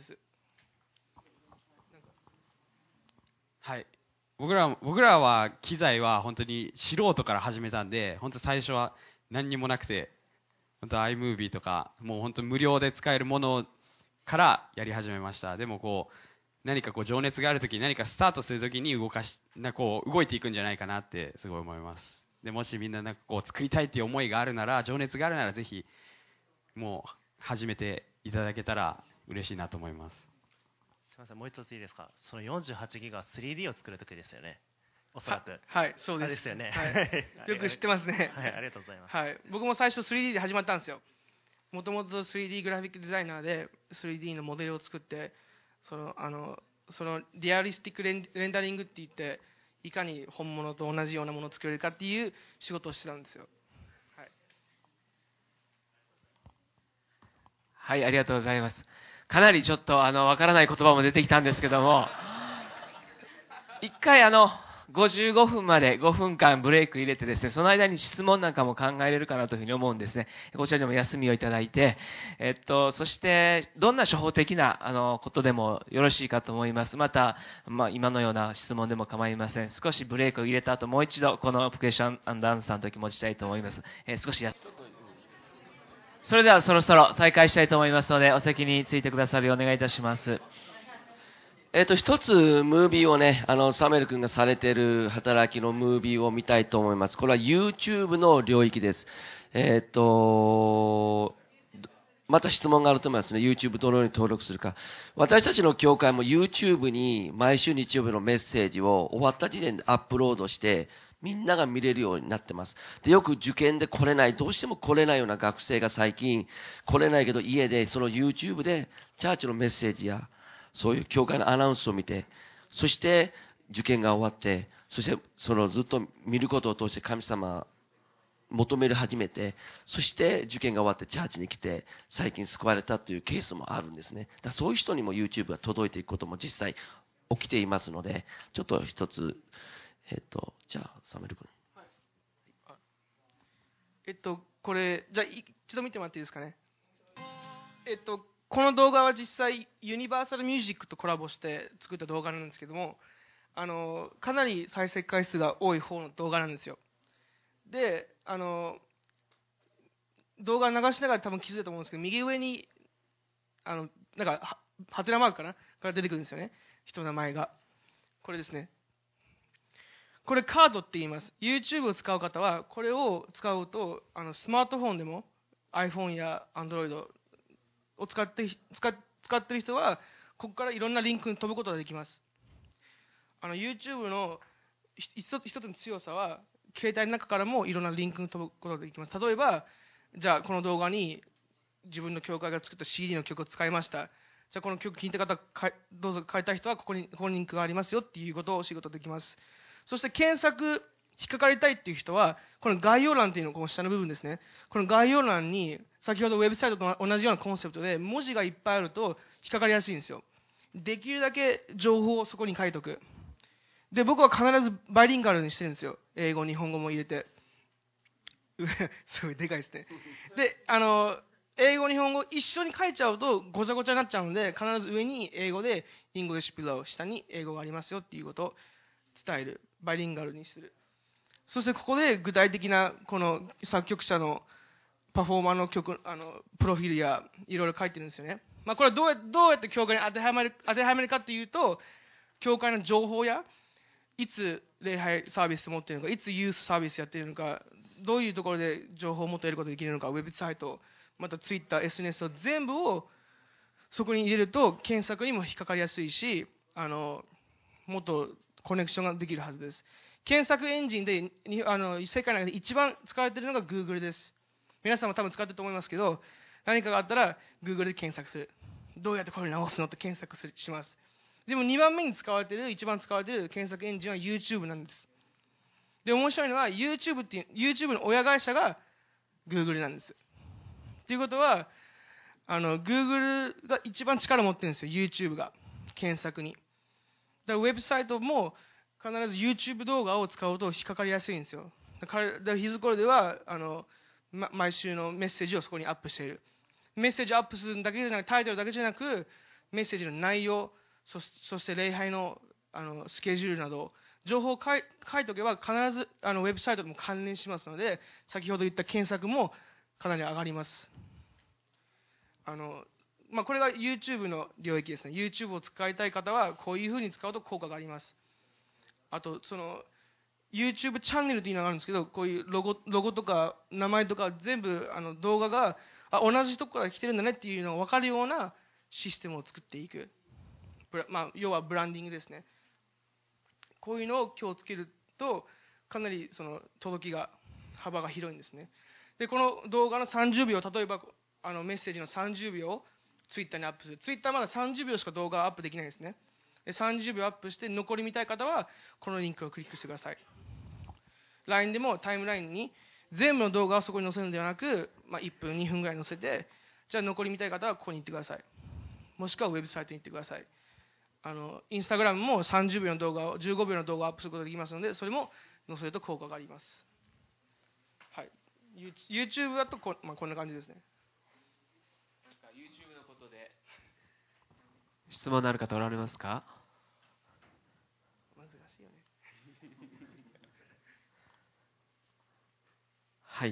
はい、僕ら僕らは機材は本当に素人から始めたんで、本当最初は何にもなくて、本当 iMovie とかもう本当無料で使えるものからやり始めました。でもこう何かこう情熱があるときに、何かスタートするときに動かしなこう動いていくんじゃないかなってすごい思います。でもしみんななんかこう作りたいっていう思いがあるなら、情熱があるならぜひもう始めていただけたら嬉しいなと思います。 すみません、もう一ついいですか。そのよんじゅうはちギガ スリーディー を作るときですよね、おそらく。 は、はい、そうです。 ですよね、 はい、よく知ってますね。 はい、ありがとうございます。 はい、僕も最初 スリーディー で始まったんですよ。もともと スリーディー グラフィックデザイナーで スリーディー のモデルを作って、そのあのそのリアリスティックレンレンダリングって言って、いかに本物と同じようなものを作れるかっていう仕事をしてたんですよ。はい、 はい、ありがとうございます。かなりちょっとあのわからない言葉も出てきたんですけども、一回あのごじゅうごふんまでごふんかんブレイク入れてですね、その間に質問なんかも考えれるかなというふうに思うんですね。こちらでも休みをいただいて、えっと、そしてどんな初歩的なあのことでもよろしいかと思います。また、まあ、今のような質問でも構いません。少しブレイクを入れた後、もう一度このクエスチョンアンドアンサーの時持ちたいと思います。えー、少しやそれではそろそろ再開したいと思いますので、お席についてくださるようお願いいたします。 えっと、一つ、ムービーをね、あの、サメル君がされている働きのムービーを見たいと思います。これは YouTube の領域です。えっと、また質問があると思いますね。YouTube どのように登録するか。私たちの教会も YouTube に毎週日曜日のメッセージを終わった時点でアップロードして、みんなが見れるようになってます。で、よく受験で来れない、どうしても来れないような学生が最近来れないけど家でその YouTube でチャーチのメッセージやそういう教会のアナウンスを見て、そして受験が終わって、そしてそのずっと見ることを通して神様求める始めて、そして受験が終わってチャーチに来て最近救われたというケースもあるんですね。だからそういう人にも YouTube が届いていくことも実際起きていますので、ちょっと一つ、えっと、じゃあサメル君、はい、 えっとこれじゃあ一度見てもらっていいですかね。えっとこの動画は実際ユニバーサルミュージックとコラボして作った動画なんですけども、あのかなり再生回数が多い方の動画なんですよ。で、あの動画流しながら多分気づいたと思うんですけど、右上にあのなんかハテナマークかなから出てくるんですよね、人の名前が。これですね。これカードって言います。 YouTube を使う方はこれを使うと、あのスマートフォンでも iPhone や Android を使って使使ってる人はここからいろんなリンクに飛ぶことができます。あの YouTube の一つ一つの強さは携帯の中からもいろんなリンクに飛ぶことができます。例えばじゃあこの動画に自分の教会が作った シーディー の曲を使いました。じゃあこの曲聴いた方どうぞ変えたい人はここにここにリンクがありますよっていうことを仕事できます。そして検索引っかかりたいっていう人はこの概要欄っていうのこの下の部分ですね。この概要欄に先ほどウェブサイトと同じようなコンセプトで文字がいっぱいあると引っかかりやすいんですよ。できるだけ情報をそこに書いとく。で、僕は必ずバイリンガルにしてるんですよ。英語日本語も入れてすごいでかいですね。で、あの英語日本語一緒に書いちゃうとごちゃごちゃになっちゃうので、必ず上に英語で English below 下に英語がありますよっていうことを伝える。バイリンガルにする。そしてここで具体的なこの作曲者のパフォーマーの曲あのプロフィールやいろいろ書いてるんですよね。まあ、これはどうやどうやって教会に当てはめる当てはめるかというと、教会の情報やいつ礼拝サービスを持っているのか、いつユースサービスやっているのか、どういうところで情報をもっと得ることができるのか、ウェブサイト、またツイッター、エスエヌエス を全部をそこに入れると検索にも引っかかりやすいし、あのもっとコネクションができるはずです。検索エンジンでにあの世界の中で一番使われているのが Google です。皆さんも多分使ってると思いますけど、何かがあったら Google で検索する。どうやってこれ直すのって検索するします。でもにばんめに使われている、一番使われている検索エンジンは YouTube なんです。で、面白いのは YouTube っていう、YouTube の親会社が Google なんです。ということは、あの、Google が一番力を持ってるんですよ、YouTube が。検索に。だからウェブサイトも必ず YouTube 動画を使うと引っかかりやすいんですよ。だからヒズコルでは、あの、ま、毎週のメッセージをそこにアップしている。メッセージをアップするだけじゃなく、タイトルだけじゃなく、メッセージの内容、そ, そして礼拝の、あのスケジュールなど、情報を書い書いておけば必ずあのウェブサイトとも関連しますので、先ほど言った検索もかなり上がります。あのまあ、これが YouTube の領域ですね。YouTube を使いたい方はこういうふうに使うと効果があります。あとその YouTube チャンネルというのがあるんですけど、こういうロゴ、ロゴとか名前とか全部あの動画があ同じところから来てるんだねっていうのが分かるようなシステムを作っていく。まあ、要はブランディングですね。こういうのを気をつけるとかなりその届きが幅が広いんですね。でこの動画のさんじゅうびょう、例えばあのメッセージのさんじゅうびょうツイッターにアップする。ツイッターまださんじゅうびょうしか動画アップできないですね。でさんじゅうびょうアップして残り見たい方はこのリンクをクリックしてください。 ライン でもタイムラインに全部の動画をそこに載せるのではなく、まあ、いっぷんにふんぐらい載せて、じゃあ残り見たい方はここに行ってください。もしくはウェブサイトに行ってください。あのインスタグラムもさんじゅうびょうの動画をじゅうごびょうの動画をアップすることができますので、それも載せると効果があります。はい、YouTube だとこ、まあ、こんな感じですね。 YouTube のことで質問のある方おられますか？ 難しいよね。 はい。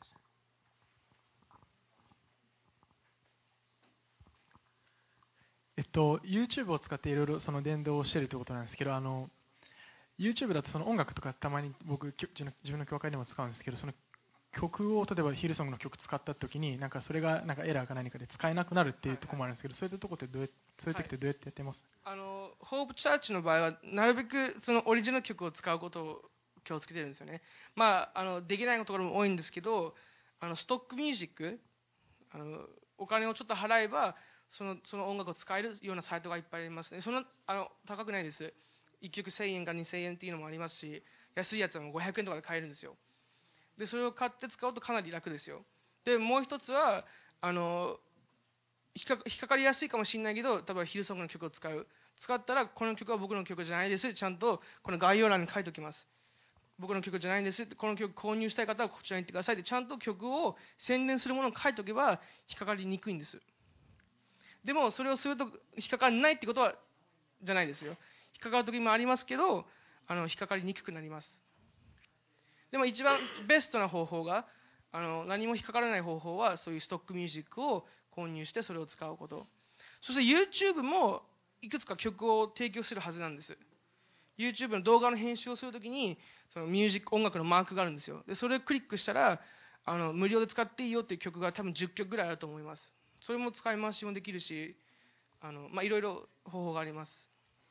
えっと、YouTube を使っていろいろその伝道をしているということなんですけど、あの YouTube だとその音楽とかたまに僕自分の教会でも使うんですけど、その曲を例えばヒルソングの曲使った時になんかそれがなんかエラーか何かで使えなくなるっていうところもあるんですけど、そういったところってどうやそういう時ってどうやってやってます？ はい、あのホープチャーチの場合はなるべくそのオリジナル曲を使うことを気をつけてるんですよね。まああのできないところも多いんですけど、あのストックミュージック、あのお金をちょっと払えばそのその音楽を使えるようなサイトがいっぱいありますね。そんなあの高くないです。いっきょくせんえんかにせんえんっていうのもありますし、安いやつはもうごひゃくえんとかで買えるんですよ。でそれを買って使うとかなり楽ですよ。でもう一つはあの引っか引っかかりやすいかもしれないけど、例えばヒルソングの曲を使う使ったらこの曲は僕の曲じゃないです、ちゃんとこの概要欄に書いておきます。僕の曲じゃないんです、この曲購入したい方はこちらに行ってくださいってちゃんと曲を宣伝するものを書いておけば引っかかりにくいんです。でもそれをすると引っかからないってことはじゃないですよ。引っかかる時もありますけど、あの引っかかりにくくなります。でも一番ベストな方法があの何も引っかからない方法はそういうストックミュージックを購入してそれを使うこと。そして YouTube もいくつか曲を提供するはずなんです。 YouTube の動画の編集をするときにそのミュージック音楽のマークがあるんですよ。でそれをクリックしたらあの無料で使っていいよっていう曲が多分じゅっきょくぐらいあると思います。それも使い回しもできるし、あの、まあ、いろいろ方法があります。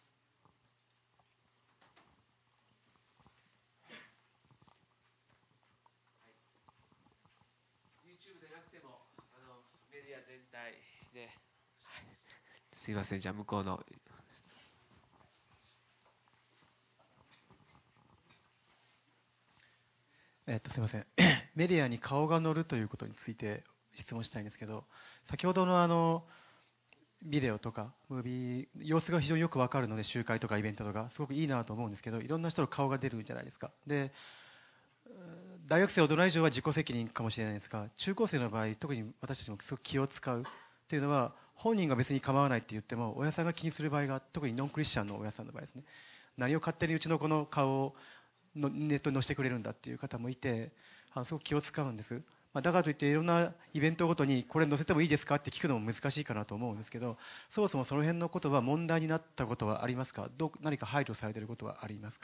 YouTube でなくてもあのメディア全体で、はい、すいません、じゃあ向こうのえっと、すみませんメディアに顔が乗るということについて質問したいんですけど、先ほどのあのビデオとかムービー様子が非常によく分かるので、集会とかイベントとかすごくいいなと思うんですけど、いろんな人の顔が出るじゃないですか。で大学生大人以上は自己責任かもしれないですが、中高生の場合特に私たちもすごく気を使うというのは、本人が別に構わないって言っても親さんが気にする場合が、特にノンクリスチャンの親さんの場合ですね、何を勝手にうちの子の顔をのネットに載せてくれるんだっていう方もいて、あのすごく気を使うんです。まあ、だからといっていろんなイベントごとにこれ載せてもいいですかって聞くのも難しいかなと思うんですけど、そもそもその辺のことは問題になったことはありますか？どう何か配慮されていることはありますか？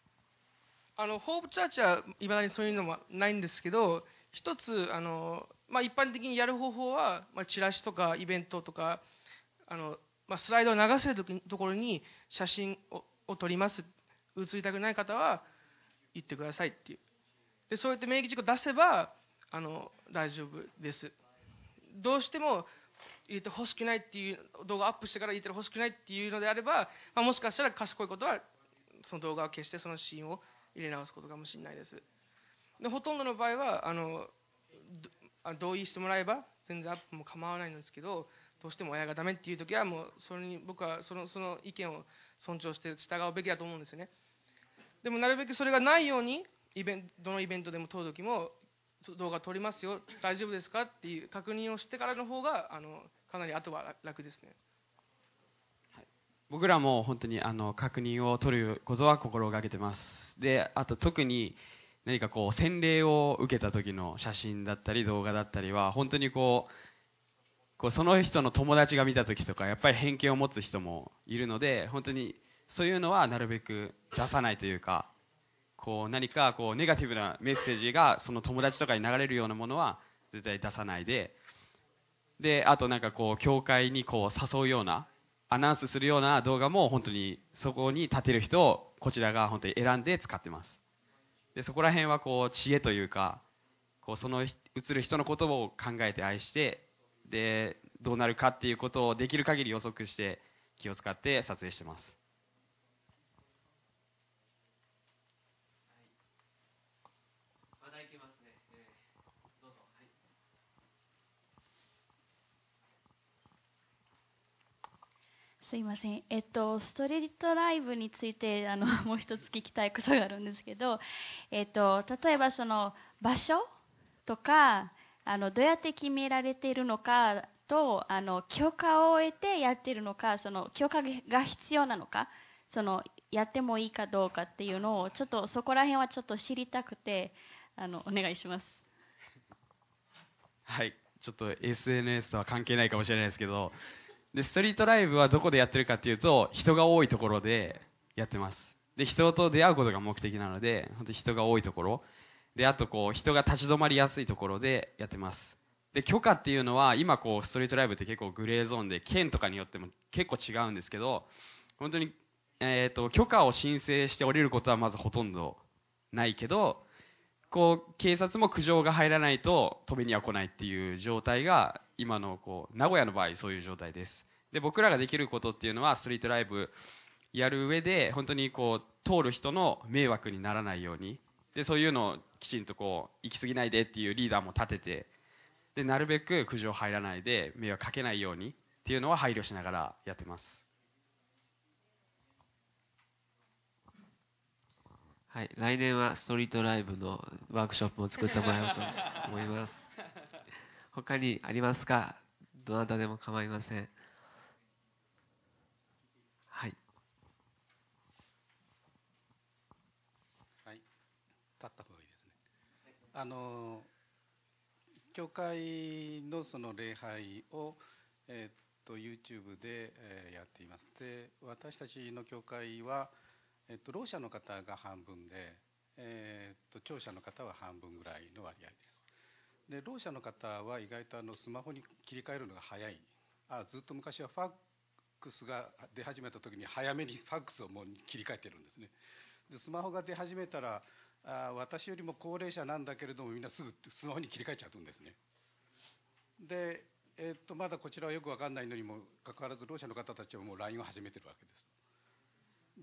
あのホープチャーチはいまだにそういうのはないんですけど、一つあの、 まあ、一般的にやる方法は、まあ、チラシとかイベントとかあの、まあ、スライドを流せるところに写真をを撮ります、写りたくない方は言ってくださいっていう。でそうやって名義事項出せばあの大丈夫です。どうしても入れてほしくないっていう動画をアップしてから入れてほしくないっていうのであれば、まあ、もしかしたら賢いことはその動画を消してそのシーンを入れ直すことかもしれないです。でほとんどの場合はあの同意してもらえば全然アップも構わないんですけど、どうしても親がダメっていう時はもうそれに僕はそのその意見を尊重して従うべきだと思うんですよね。でもなるべくそれがないようにイベントどのイベントでも撮る時も動画撮りますよ大丈夫ですかっていう確認をしてからの方があのかなり後は楽ですね。 僕らも本当にあの確認を取ることは心がけてます。であと特に何かこう洗礼を受けた時の写真だったり動画だったりは本当にこうこうその人の友達が見た時とかやっぱり偏見を持つ人もいるので、本当にそういうのはなるべく出さないというか、こう何かこうネガティブなメッセージがその友達とかに流れるようなものは絶対出さないで、であとなんかこう教会にこう誘うようなアナウンスするような動画も本当にそこに立てる人をこちらが本当に選んで使ってます。でそこら辺はこう知恵というか、こうその映る人のことを考えて愛して、でどうなるかっていうことをできる限り予測して気を使って撮影してます。 まだいけますね。えー、どうぞ。はい。 すいません、えっと、ストリートライブについてあのもう一つ聞きたいことがあるんですけど、えっと、例えばその場所とかあのどうやって決められているのかと、あの許可を得てやっているのか、その許可が必要なのか、そのやってもいいかどうかっていうのをちょっとそこら辺はちょっと知りたくてあのお願いします。 はい、ちょっと エスエヌエス とは関係ないかもしれないですけど、でストリートライブはどこでやってるかっていうと人が多いところでやってます。で人と出会うことが目的なので本当に人が多いところで、あとこう人が立ち止まりやすいところでやってます。で許可っていうのは今こうストリートライブって結構グレーゾーンで県とかによっても結構違うんですけど、本当に、えーと許可を申請して降りることはまずほとんどないけど、こう警察も苦情が入らないと止めには来ないっていう状態が今のこう名古屋の場合そういう状態です。で僕らができることっていうのはストリートライブやる上で本当にこう通る人の迷惑にならないように、でそういうのをきちんとこう行き過ぎないでっていうリーダーも立てて、でなるべく苦情入らないで迷惑かけないようにっていうのは配慮しながらやってます。 はい、来年はストリートライブのワークショップも作ってもらおうと思います。他にありますか？どなたでも構いません。はい。 はい、立った方がいいですね。あの教会のその礼拝を、えー、っと YouTube で、えー、やっています。で、私たちの教会は、えー、っとろう者の方が半分で、えー、っと聴者の方は半分ぐらいの割合です。で、ろう者の方は意外とあのスマホに切り替えるのが早い。あ、ずっと昔はファックスが出始めた時に早めにファックスをもう切り替えてるんですね。で、スマホが出始めたらあ私よりも高齢者なんだけれどもみんなすぐスマホに切り替えちゃうんですね。で、えー、っとまだこちらはよく分かんないのにもかかわらずろう者の方たちはもう ライン を始めてるわけです。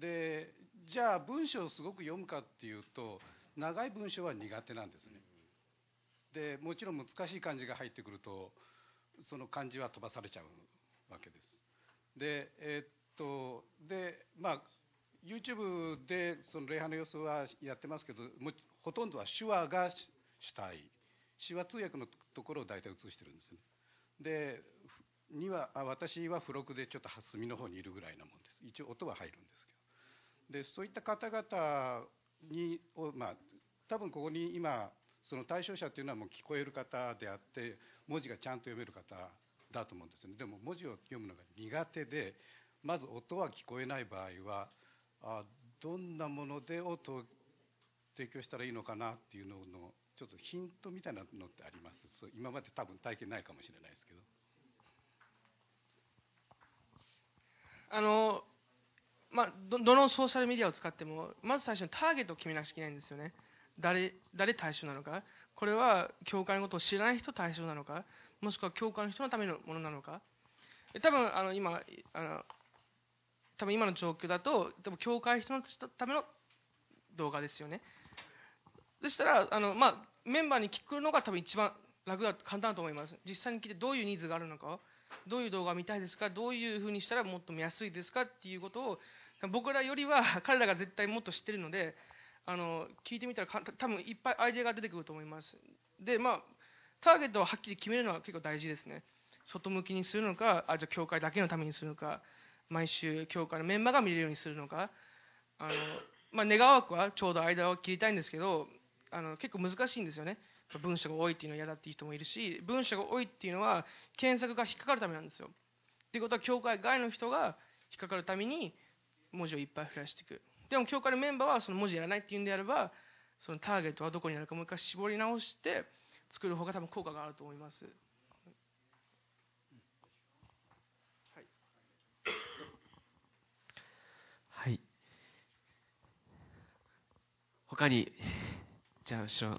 で、じゃあ文章をすごく読むかっていうと長い文章は苦手なんですね。でもちろん難しい漢字が入ってくるとその漢字は飛ばされちゃうわけです。で、えー、っとでまあYouTube でその礼拝の様子はやってますけど、もほとんどは手話が主体、手話通訳のところを大体映してるんですね。でにはあ私は付録でちょっと隅の方にいるぐらいなもんです。一応音は入るんですけど、でそういった方々にをまあ多分ここに今その対象者というのはもう聞こえる方であって文字がちゃんと読める方だと思うんですね。でも文字を読むのが苦手でまず音は聞こえない場合はあどんなものでをとっ提供したらいいのかなっていうののちょっとヒントみたいなのってあります？そう今まで多分体験ないかもしれないですけど。 あのまあ、ど, どのソーシャルメディアを使ってもまず最初にターゲットを決めなくちゃいけないんですよね。誰誰対象なのか、これは教会のことを知らない人対象なのか、もしくは教会の人のためのものなのか。多分あの今あの多分今の状況だと多分教会の人のための動画ですよね。でしたらあの、まあ、メンバーに聞くのが多分一番楽だ簡単だと思います。実際に聞いてどういうニーズがあるのか、どういう動画を見たいですか、どういうふうにしたらもっと見やすいですかっていうことを僕らよりは彼らが絶対もっと知ってるので、あの聞いてみたらか多分いっぱいアイデアが出てくると思います。でまあターゲットをはっきり決めるのは結構大事ですね。外向きにするのか、あじゃあ教会だけのためにするのか、毎週教会のメンバーが見れるようにするのか。あの、まあ、願わくはちょうど間を切りたいんですけど、あの結構難しいんですよね。文章が多いっていうのは嫌だっていう人もいるし、文章が多いっていうのは検索が引っかかるためなんですよ。っていうことは教会外の人が引っかかるために文字をいっぱい増やしていく。でも教会のメンバーはその文字やらないっていうんであれば、そのターゲットはどこにあるかもう一回絞り直して作る方が多分効果があると思います。はい。 はい。他に、じゃあ後ろ。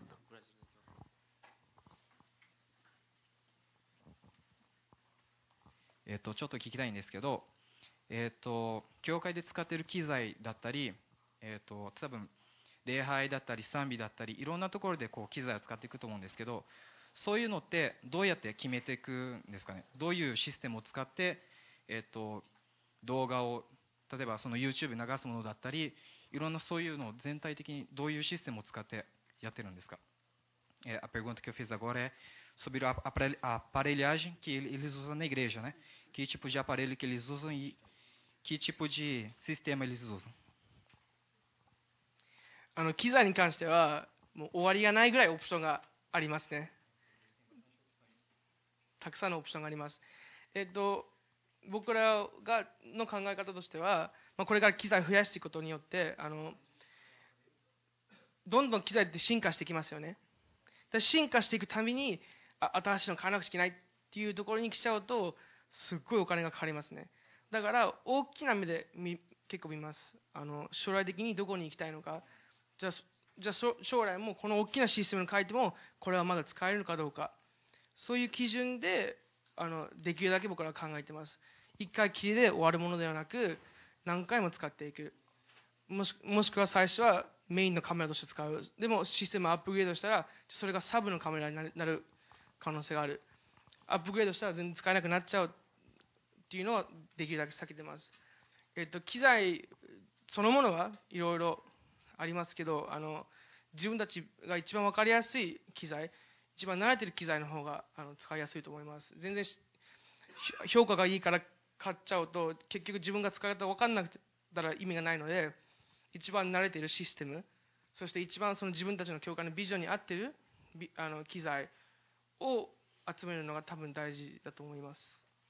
えっと、ちょっと聞きたいんですけど、えっと、教会で使っている機材だったり、えっと、多分礼拝だったり賛美だったりいろんなところでこう機材を使っていくと思うんですけど、そういうのってどうやって決めていくんですかね。どういうシステムを使って、えっと、動画を例えばその YouTube 流すものだったりいろんなそういうのを全体的にどういうシステムを使ってやってるんですか。É, a pergunta que eu fiz agora é sobre a aparelhagem que eles usam na igreja, né? Que tipo de aparelho que eles usam e que tipo de sistema eles usam. あの機材に関してはもう終わりがないぐらいオプションがありますね。たくさんのオプションがあります。えっと僕らがの考え方としては、まあ、これから機材を増やしていくことによってあのどんどん機材って進化していきますよね。で進化していくたびにあ新しいの買わなくちゃいけないっていうところに来ちゃうとすっごいお金がかかりますね。だから大きな目で見結構見ます。あの将来的にどこに行きたいのか、じゃあ、じゃあ将来もこの大きなシステムに書いてもこれはまだ使えるのかどうか、そういう基準であのできるだけ僕らは考えてます。一回きりで終わるものではなく何回も使っていく、もし、もしくは最初はメインのカメラとして使う。でもシステムをアップグレードしたらそれがサブのカメラになる可能性がある。アップグレードしたら全然使えなくなっちゃうっていうのはできるだけ避けてます。えっと機材そのものはいろいろありますけど、あの自分たちが一番分かりやすい機材、一番慣れてる機材の方があの使いやすいと思います。全然評価がいいから買っちゃうと結局自分が使い方分かんなくたら意味がないので、一番慣れているシステム、そして一番その自分たちの教会のビジョンに合っているあの機材を集めるのが多分大事だと思います。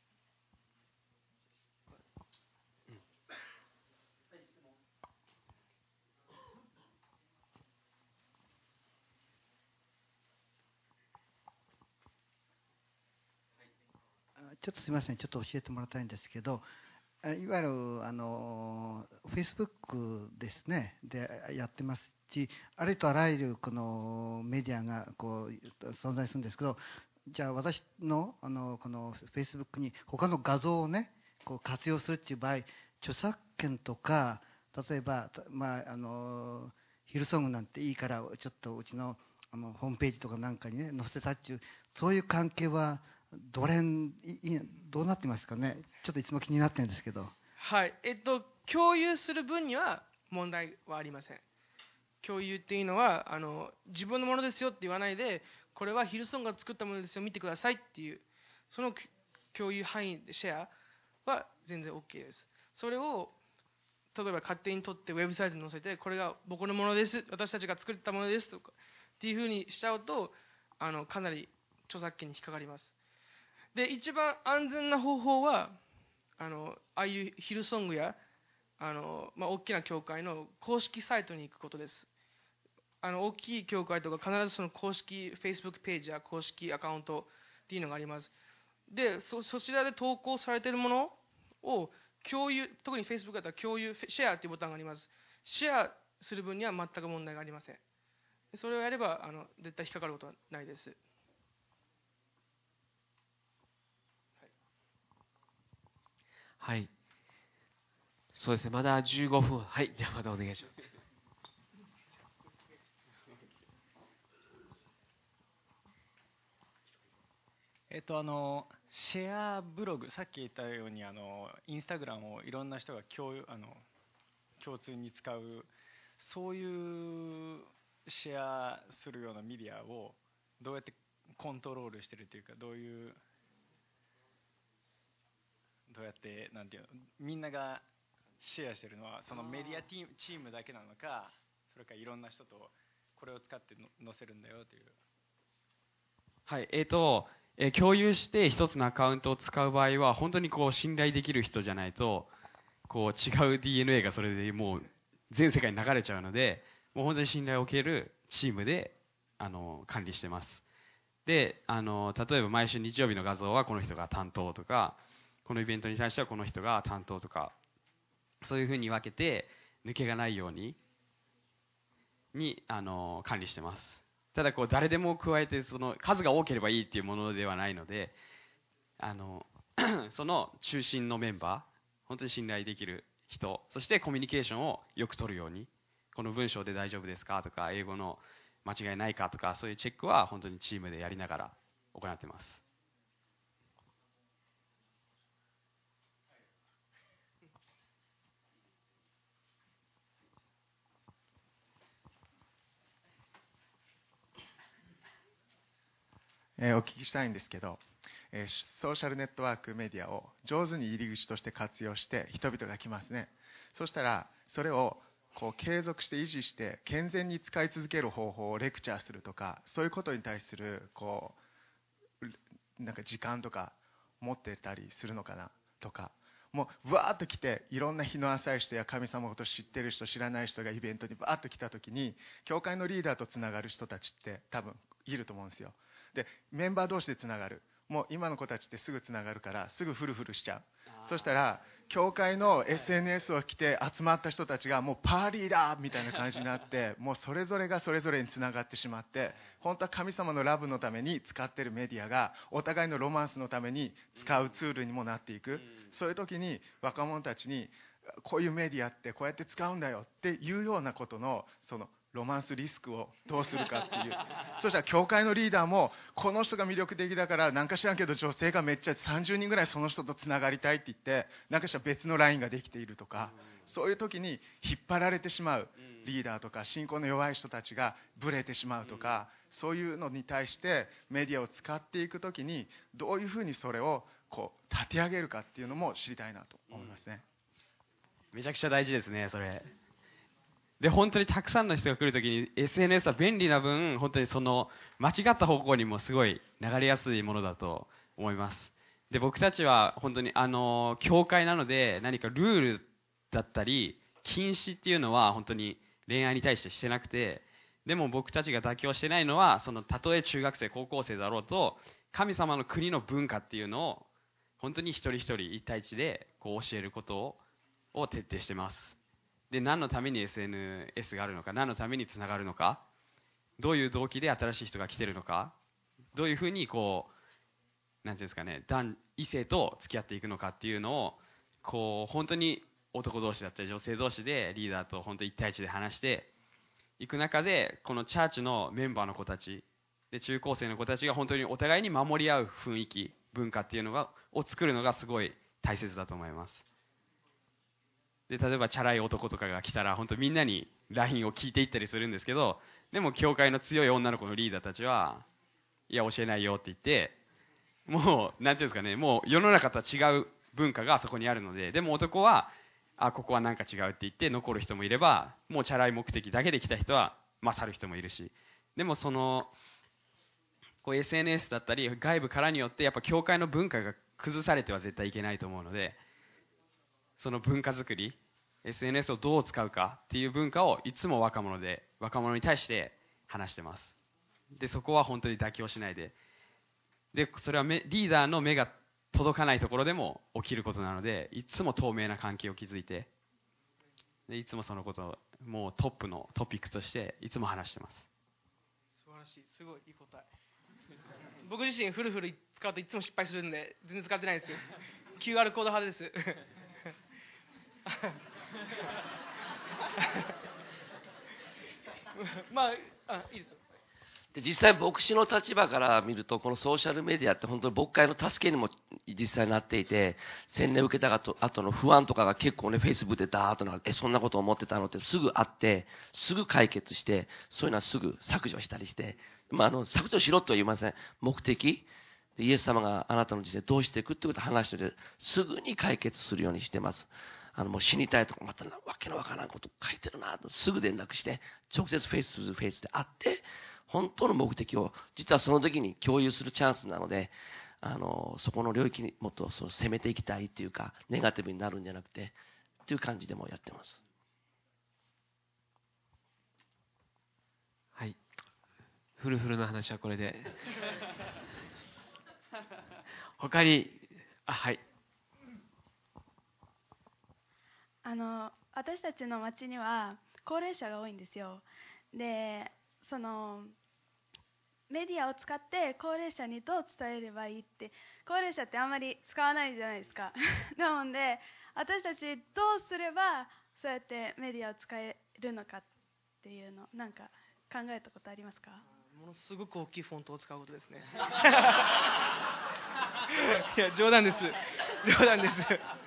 ちょっとすみません、ちょっと教えてもらいたいんですけど、いわゆるあのフェイスブックですねでやってますし、ありとあらゆるこのメディアがこう存在するんですけど、じゃあ私のあのこのフェイスブックに他の画像をねこう活用するっていう場合、著作権とか例えばまああのヒルソングなんていいからちょっとうちのあのホームページとかなんかにね載せたっていう、そういう関係はどれんいどうなってますかね。ちょっといつも気になってるんですけど。 はい、えっと共有する分には問題はありません。共有っていうのはあの自分のものですよって言わないで、これはヒルソンが作ったものですよ見てくださいっていう、その共有範囲でシェアは全然 OK です。それを例えば勝手に取ってウェブサイトに載せて、これが僕のものです、私たちが作ったものですとかっていうふうにしちゃうとあのかなり著作権に引っかかります。で一番安全な方法はあのああいうヒルソングやあの、まあ、大きな教会の公式サイトに行くことです。 あの大きい教会とか必ずその公式 Facebook ページや公式アカウントっていうのがあります。で そ, そちらで投稿されているものを共有、特に Facebook だったら共有、シェアっていうボタンがあります。シェアする分には全く問題がありません。それをやればあの絶対引っかかることはないです。 はい。そうですね。まだじゅうごふん。はい。じゃあまたお願いします。 えっとあのシェアブログ、さっき言ったようにあのインスタグラムをいろんな人が共有あの共通に使う、そういうシェアするようなメディアをどうやってコントロールしてるというか、どういうどうやってなんていうの、みんながシェアしてるのはそのメディアティームチームだけなのか、それからいろんな人とこれを使って載せるんだよという。 はい、えーと、えー共有して一つのアカウントを使う場合は本当にこう信頼できる人じゃないとこう違う ディーエヌエー がそれでもう全世界に流れちゃうので、もう本当に信頼を受けるチームであの管理してます。で、あの例えば毎週日曜日の画像はこの人が担当とか、このイベントに対してはこの人が担当とか、そういうふうに分けて抜けがないようににあの管理してます。ただこう誰でも加えてその数が多ければいいっていうものではないので、あのその中心のメンバー、本当に信頼できる人、そしてコミュニケーションをよく取るように、この文章で大丈夫ですかとか、英語の間違いないかとか、そういうチェックは本当にチームでやりながら行ってます。 えーお聞きしたいんですけど、えーソーシャルネットワークメディアを上手に入り口として活用して人々が来ますね。そしたらそれをこう継続して維持して健全に使い続ける方法をレクチャーするとか、そういうことに対するこうなんか時間とか持ってたりするのかなとか、もうわーっと来ていろんな日の浅い人や神様のことを知ってる人知らない人がイベントにわーっと来た時に、教会のリーダーとつながる人たちって多分いると思うんですよ。でメンバー同士でつながる、もう今の子たちってすぐつながるからすぐフルフルしちゃう。そしたら教会の エスエヌエス を来て集まった人たちがもうパーリーだみたいな感じになってもうそれぞれがそれぞれにつながってしまって、本当は神様のラブのために使っているメディアがお互いのロマンスのために使うツールにもなっていく。そういう時に若者たちにこういうメディアってこうやって使うんだよっていうようなことのそのロマンスリスクをどうするかっていうそしたら教会のリーダーもこの人が魅力的だからなんか知らんけど女性がめっちゃさんじゅうにんぐらいその人とつながりたいって言ってなんかしたら別のラインができているとか、そういう時に引っ張られてしまうリーダーとか信仰の弱い人たちがブレてしまうとか、そういうのに対してメディアを使っていく時にどういうふうにそれをこう立て上げるかっていうのも知りたいなと思いますね。 めちゃくちゃ大事ですね、それ。で本当にたくさんの人が来るときに エスエヌエス は便利な分、本当にその間違った方向にもすごい流れやすいものだと思います。で僕たちは本当にあの教会なので、何かルールだったり禁止っていうのは本当に恋愛に対してしてなくて、でも僕たちが妥協してないのは、そのたとえ中学生高校生だろうと神様の国の文化っていうのを本当に一人一人一対一でこう教えることをを徹底してます。で何のために エスエヌエス があるのか、何のためにつながるのか、どういう動機で新しい人が来てるのか、どういうふうにこうなんていうんですかね、男異性と付き合っていくのかっていうのをこう本当に男同士だったり女性同士でリーダーと本当に一対一で話していく中で、このチャーチのメンバーの子たちで中高生の子たちが本当にお互いに守り合う雰囲気、文化っていうのがを作るのがすごい大切だと思います。で例えばチャラい男とかが来たら本当みんなに ライン を聞いていったりするんですけど、でも教会の強い女の子のリーダーたちはいや教えないよって言って、もうなんていうんですかね、もう世の中とは違う文化がそこにあるので、でも男はあここはなんか違うって言って残る人もいれば、もうチャラい目的だけで来た人は勝る人もいるし、でもそのこう エスエヌエス だったり外部からによってやっぱ教会の文化が崩されては絶対いけないと思うので、その文化づくりエスエヌエス をどう使うかっていう文化をいつも若者で若者に対して話してます。でそこは本当に妥協しないで、でそれはリーダーの目が届かないところでも起きることなので、いつも透明な関係を築いて、でいつもそのことをもうトップのトピックとしていつも話してます。 素晴らしい、すごいいい答え。僕自身フルフル使うといつも失敗するんで全然使ってないです。キューアール コード派です。まあ、あ、いいですよ。 で実際牧師の立場から見ると、このソーシャルメディアって本当に牧会の助けにも実際なっていて、洗礼を受けた後の不安とかが結構ね、フェイスブックでダーッとなる、えそんなこと思ってたのってすぐあって、すぐ解決して、そういうのはすぐ削除したりして、まあ、あの削除しろとは言いません。目的イエス様があなたの人生どうしていくってことを話してて、すぐに解決するようにしてます。あのもう死にたいとか、またわけのわからんこと書いてるなとすぐ連絡して、直接フェイス2フェイスで会って本当の目的を実はその時に共有するチャンスなので、あのそこの領域にもっとそう攻めていきたいっていうか、ネガティブになるんじゃなくてっていう感じでもやってます。 はい、フルフルの話はこれで他に、あ、はい、 あの私たちの町には高齢者が多いんですよ。でそのメディアを使って高齢者にどう伝えればいいって、高齢者ってあんまり使わないじゃないですか。なので私たちどうすればそうやってメディアを使えるのかっていうの、なんか考えたことありますか？ ものすごく大きいフォントを使うことですね。いや冗談です、冗談です。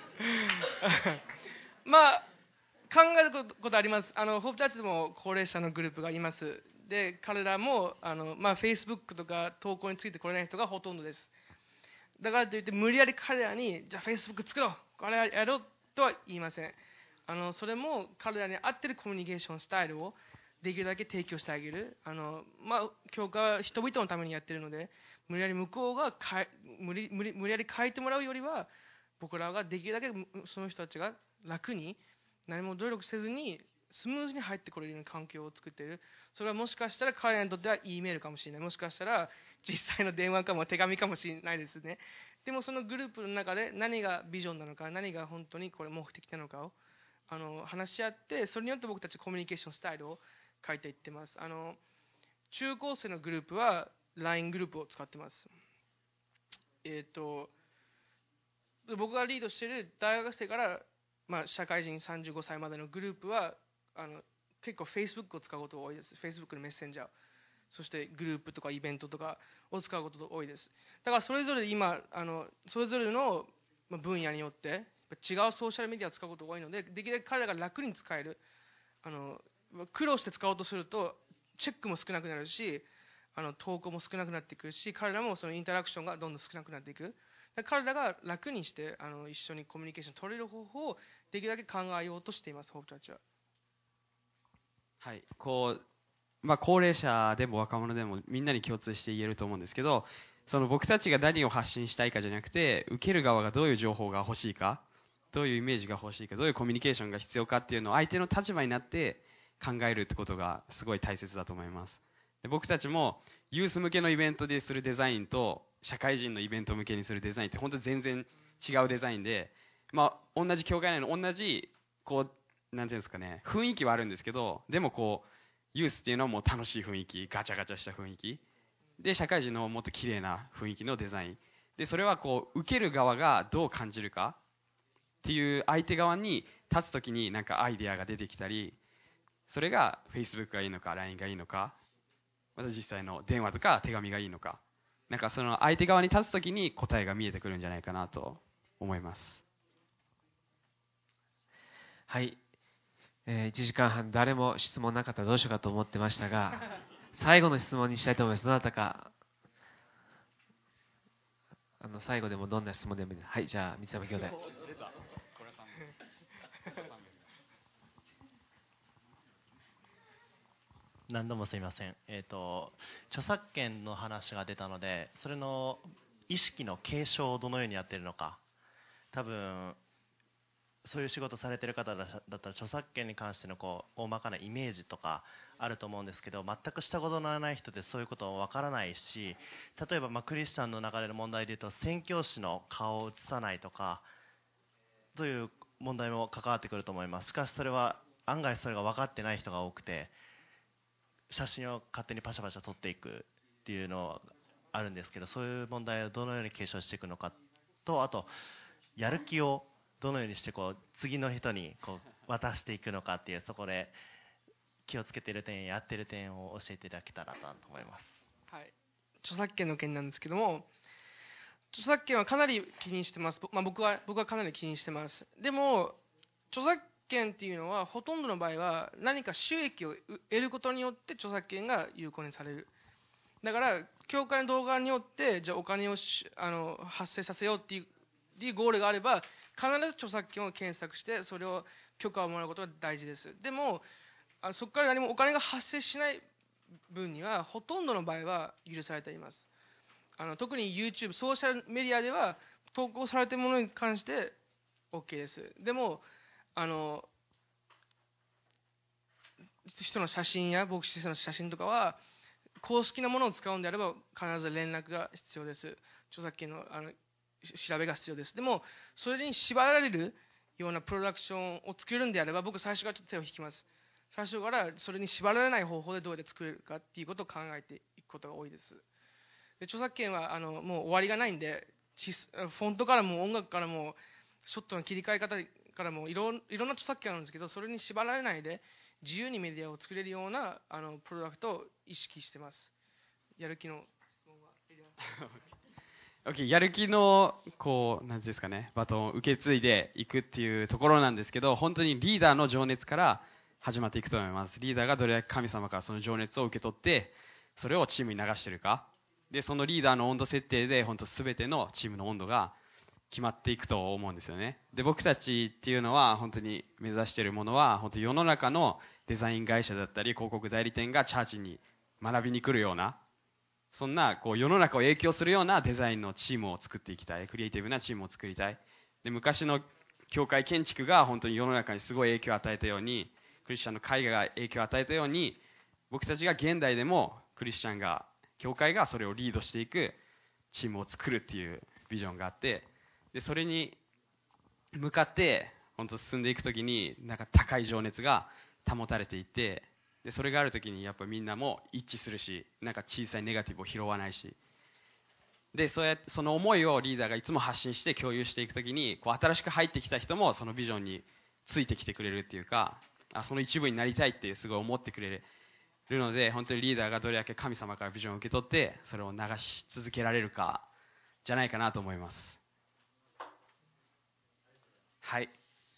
まあ考えることあります。あのホープチャーチでも高齢者のグループがいます。で彼らもあの、まあ、Facebook とか投稿についてこれない人がほとんどです。だからといって無理やり彼らにじゃあ Facebook 作ろう、これやろうとは言いません。あのそれも彼らに合ってるコミュニケーションスタイルをできるだけ提供してあげる。あの、まあ、教会は人々のためにやってるので、無理やり向こうがかい無理無理無理やり変えてもらうよりは、僕らができるだけその人たちが楽に何も努力せずにスムーズに入ってこれるような環境を作っている。それはもしかしたら彼らにとっては E メールかもしれない、もしかしたら実際の電話かも手紙かもしれないですね。でもそのグループの中で何がビジョンなのか、何が本当にこれ目的なのかをあの話し合って、それによって僕たちコミュニケーションスタイルを変えていってます。あの中高生のグループは ライン グループを使ってます。えっと僕がリードしている大学生から、まあ、社会人さんじゅうごさいまでのグループはあの結構 Facebook を使うことが多いです。 Facebook のメッセンジャー、そしてグループとかイベントとかを使うことが多いです。だからそれぞれ今あのそれぞれの分野によって違うソーシャルメディアを使うことが多いので、できるだけ彼らが楽に使える、あの苦労して使おうとするとチェックも少なくなるし、あの投稿も少なくなっていくし、彼らもそのインタラクションがどんどん少なくなっていく。彼らが楽にしてあの一緒にコミュニケーション取れる方法をできるだけ考えようとしています、ホープチャーチは。 はい、こう、まあ、高齢者でも若者でもみんなに共通して言えると思うんですけど、その僕たちが何を発信したいかじゃなくて、受ける側がどういう情報が欲しいか、どういうイメージが欲しいか、どういうコミュニケーションが必要かっていうのを相手の立場になって考えるってことがすごい大切だと思います。で僕たちもユース向けのイベントでするデザインと社会人のイベント向けにするデザインって本当に全然違うデザインで、まあ、同じ教会内の同じこうなんていうんですかね、雰囲気はあるんですけど、でもこうユースっていうのはもう楽しい雰囲気、ガチャガチャした雰囲気で、社会人の方はもっと綺麗な雰囲気のデザインで、それはこう受ける側がどう感じるかっていう相手側に立つときになんかアイデアが出てきたり、それが Facebook がいいのか ライン がいいのか、また実際の電話とか手紙がいいのか、なんかその相手側に立つときに答えが見えてくるんじゃないかなと思います。 はい、えー、いちじかんはん誰も質問なかったらどうしようかと思ってましたが最後の質問にしたいと思います。どなたかあの最後でもどんな質問でもいいです。はい、じゃあ三山兄弟。 何度もすみません、えーと、著作権の話が出たので、それの意識の継承をどのようにやっているのか、多分そういう仕事されてる方だったら著作権に関してのこう大まかなイメージとかあると思うんですけど、全くしたことのない人でそういうこともわからないし、例えばまあクリスチャンの中での問題でいうと宣教師の顔を映さないとかという問題も関わってくると思います。しかしそれは案外それが分かってない人が多くて、写真を勝手にパシャパシャ撮っていくっていうのがあるんですけど、そういう問題をどのように継承していくのかと、あとやる気をどのようにしてこう次の人にこう渡していくのかっていう、そこで気をつけている点、やっている点を教えていただけたらなと思います。 はい、著作権の件なんですけども、著作権はかなり気にしてます。まあ、僕は僕はかなり気にしてます。でも著作権っていうのはほとんどの場合は何か収益を得ることによって著作権が有効にされる。だから教会の動画によってじゃあお金をあの発生させようっていうっていうゴールがあれば、必ず著作権を検索してそれを許可をもらうことが大事です。でもあそこから何もお金が発生しない分にはほとんどの場合は許されています。あの特に YouTube、ソーシャルメディアでは投稿されているものに関して OK です。でもあの人の写真や牧師の写真とかは公式なものを使うんであれば必ず連絡が必要です。著作権のあの調べが必要です。でもそれに縛られるようなプロダクションを作るんであれば、僕最初からちょっと手を引きます。最初からそれに縛られない方法でどうやって作れるかっていうことを考えていくことが多いです。で著作権はあのもう終わりがないんで、フォントからも音楽からもショットの切り替え方からもいろいろんな著作権あるんですけど、それに縛られないで自由にメディアを作れるようなあのプロダクトを意識してます。やる気の質問は Okay、やる気のこうなんていうんですかね、バトンを受け継いでいくっていうところなんですけど、本当にリーダーの情熱から始まっていくと思います。リーダーがどれだけ神様からその情熱を受け取ってそれをチームに流しているかで、そのリーダーの温度設定で本当全てのチームの温度が決まっていくと思うんですよね。で僕たちっていうのは本当に目指しているものは、本当世の中のデザイン会社だったり広告代理店がチャーチに学びに来るような、そんなこう世の中を影響するようなデザインのチームを作っていきたい、クリエイティブなチームを作りたい。で昔の教会建築が本当に世の中にすごい影響を与えたように、クリスチャンの絵画が影響を与えたように、僕たちが現代でもクリスチャンが、教会がそれをリードしていくチームを作るっていうビジョンがあって、でそれに向かって本当進んでいくときになんか高い情熱が保たれていて、でそれがあるときにやっぱみんなも一致するし、なんか小さいネガティブを拾わないし、でそうやってその思いをリーダーがいつも発信して共有していくときに、こう新しく入ってきた人もそのビジョンについてきてくれるっていうか、あその一部になりたいってすごい思ってくれるので、本当にリーダーがどれだけ神様からビジョンを受け取ってそれを流し続けられるかじゃないかなと思います。はい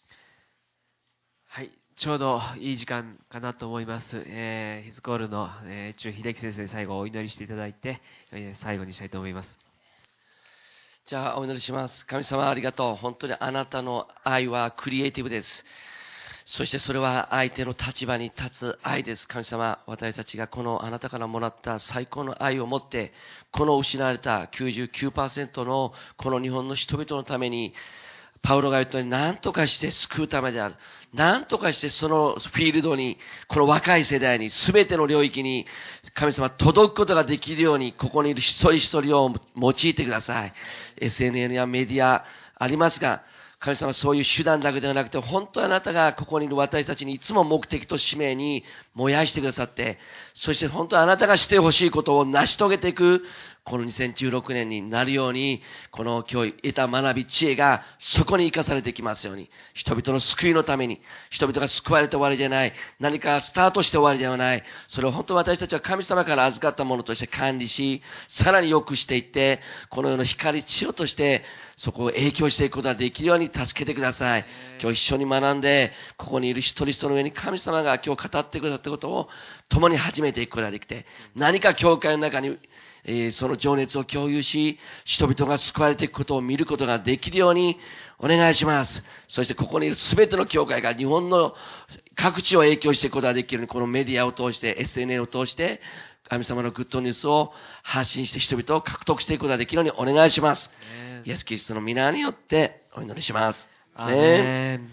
はい、ちょうどいい時間かなと思います。えー、ヒズコールの、えー、中秀樹先生に最後お祈りしていただいて、えー、最後にしたいと思います。 じゃあお祈りします。神様ありがとう。本当にあなたの愛はクリエイティブです。そしてそれは相手の立場に立つ愛です。神様、私たちがこのあなたからもらった最高の愛を持って、この失われた きゅうじゅうきゅうパーセント のこの日本の人々のために、パウロが言ったように何とかして救うためである。何とかしてそのフィールドに、この若い世代に、すべての領域に神様届くことができるように、ここにいる一人一人を用いてください。エスエヌエス やメディアありますが、神様そういう手段だけではなくて、本当にあなたがここにいる私たちにいつも目的と使命に燃やしてくださって、そして本当にあなたがしてほしいことを成し遂げていく、このにせんじゅうろくねんになるように、この今日得た学び、知恵がそこに生かされていきますように、人々の救いのために、人々が救われて終わりではない、何かスタートして終わりではない、それを本当に私たちは神様から預かったものとして管理し、さらに良くしていって、この世の光、知恵として、そこを影響していくことができるように助けてください。今日一緒に学んで、ここにいる一人一人の上に神様が今日語ってくださったことを共に始めていくことができて、何か教会の中に、えー、その情熱を共有し、人々が救われていくことを見ることができるようにお願いします。そしてここにいるすべての教会が日本の各地を影響していくことができるように、このメディアを通して、エスエヌエス を通して、神様のグッドニュースを発信して人々を獲得していくことができるようにお願いします。イエス・キリストの皆によってお祈りします。 アーメン。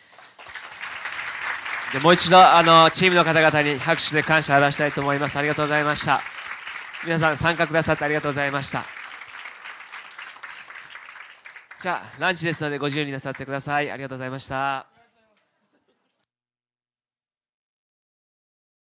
でもう一度、あの、チームの方々に拍手で感謝を表したいと思います。ありがとうございました。皆さん参加くださってありがとうございました。じゃあ、ランチですのでご自由になさってください。ありがとうございました。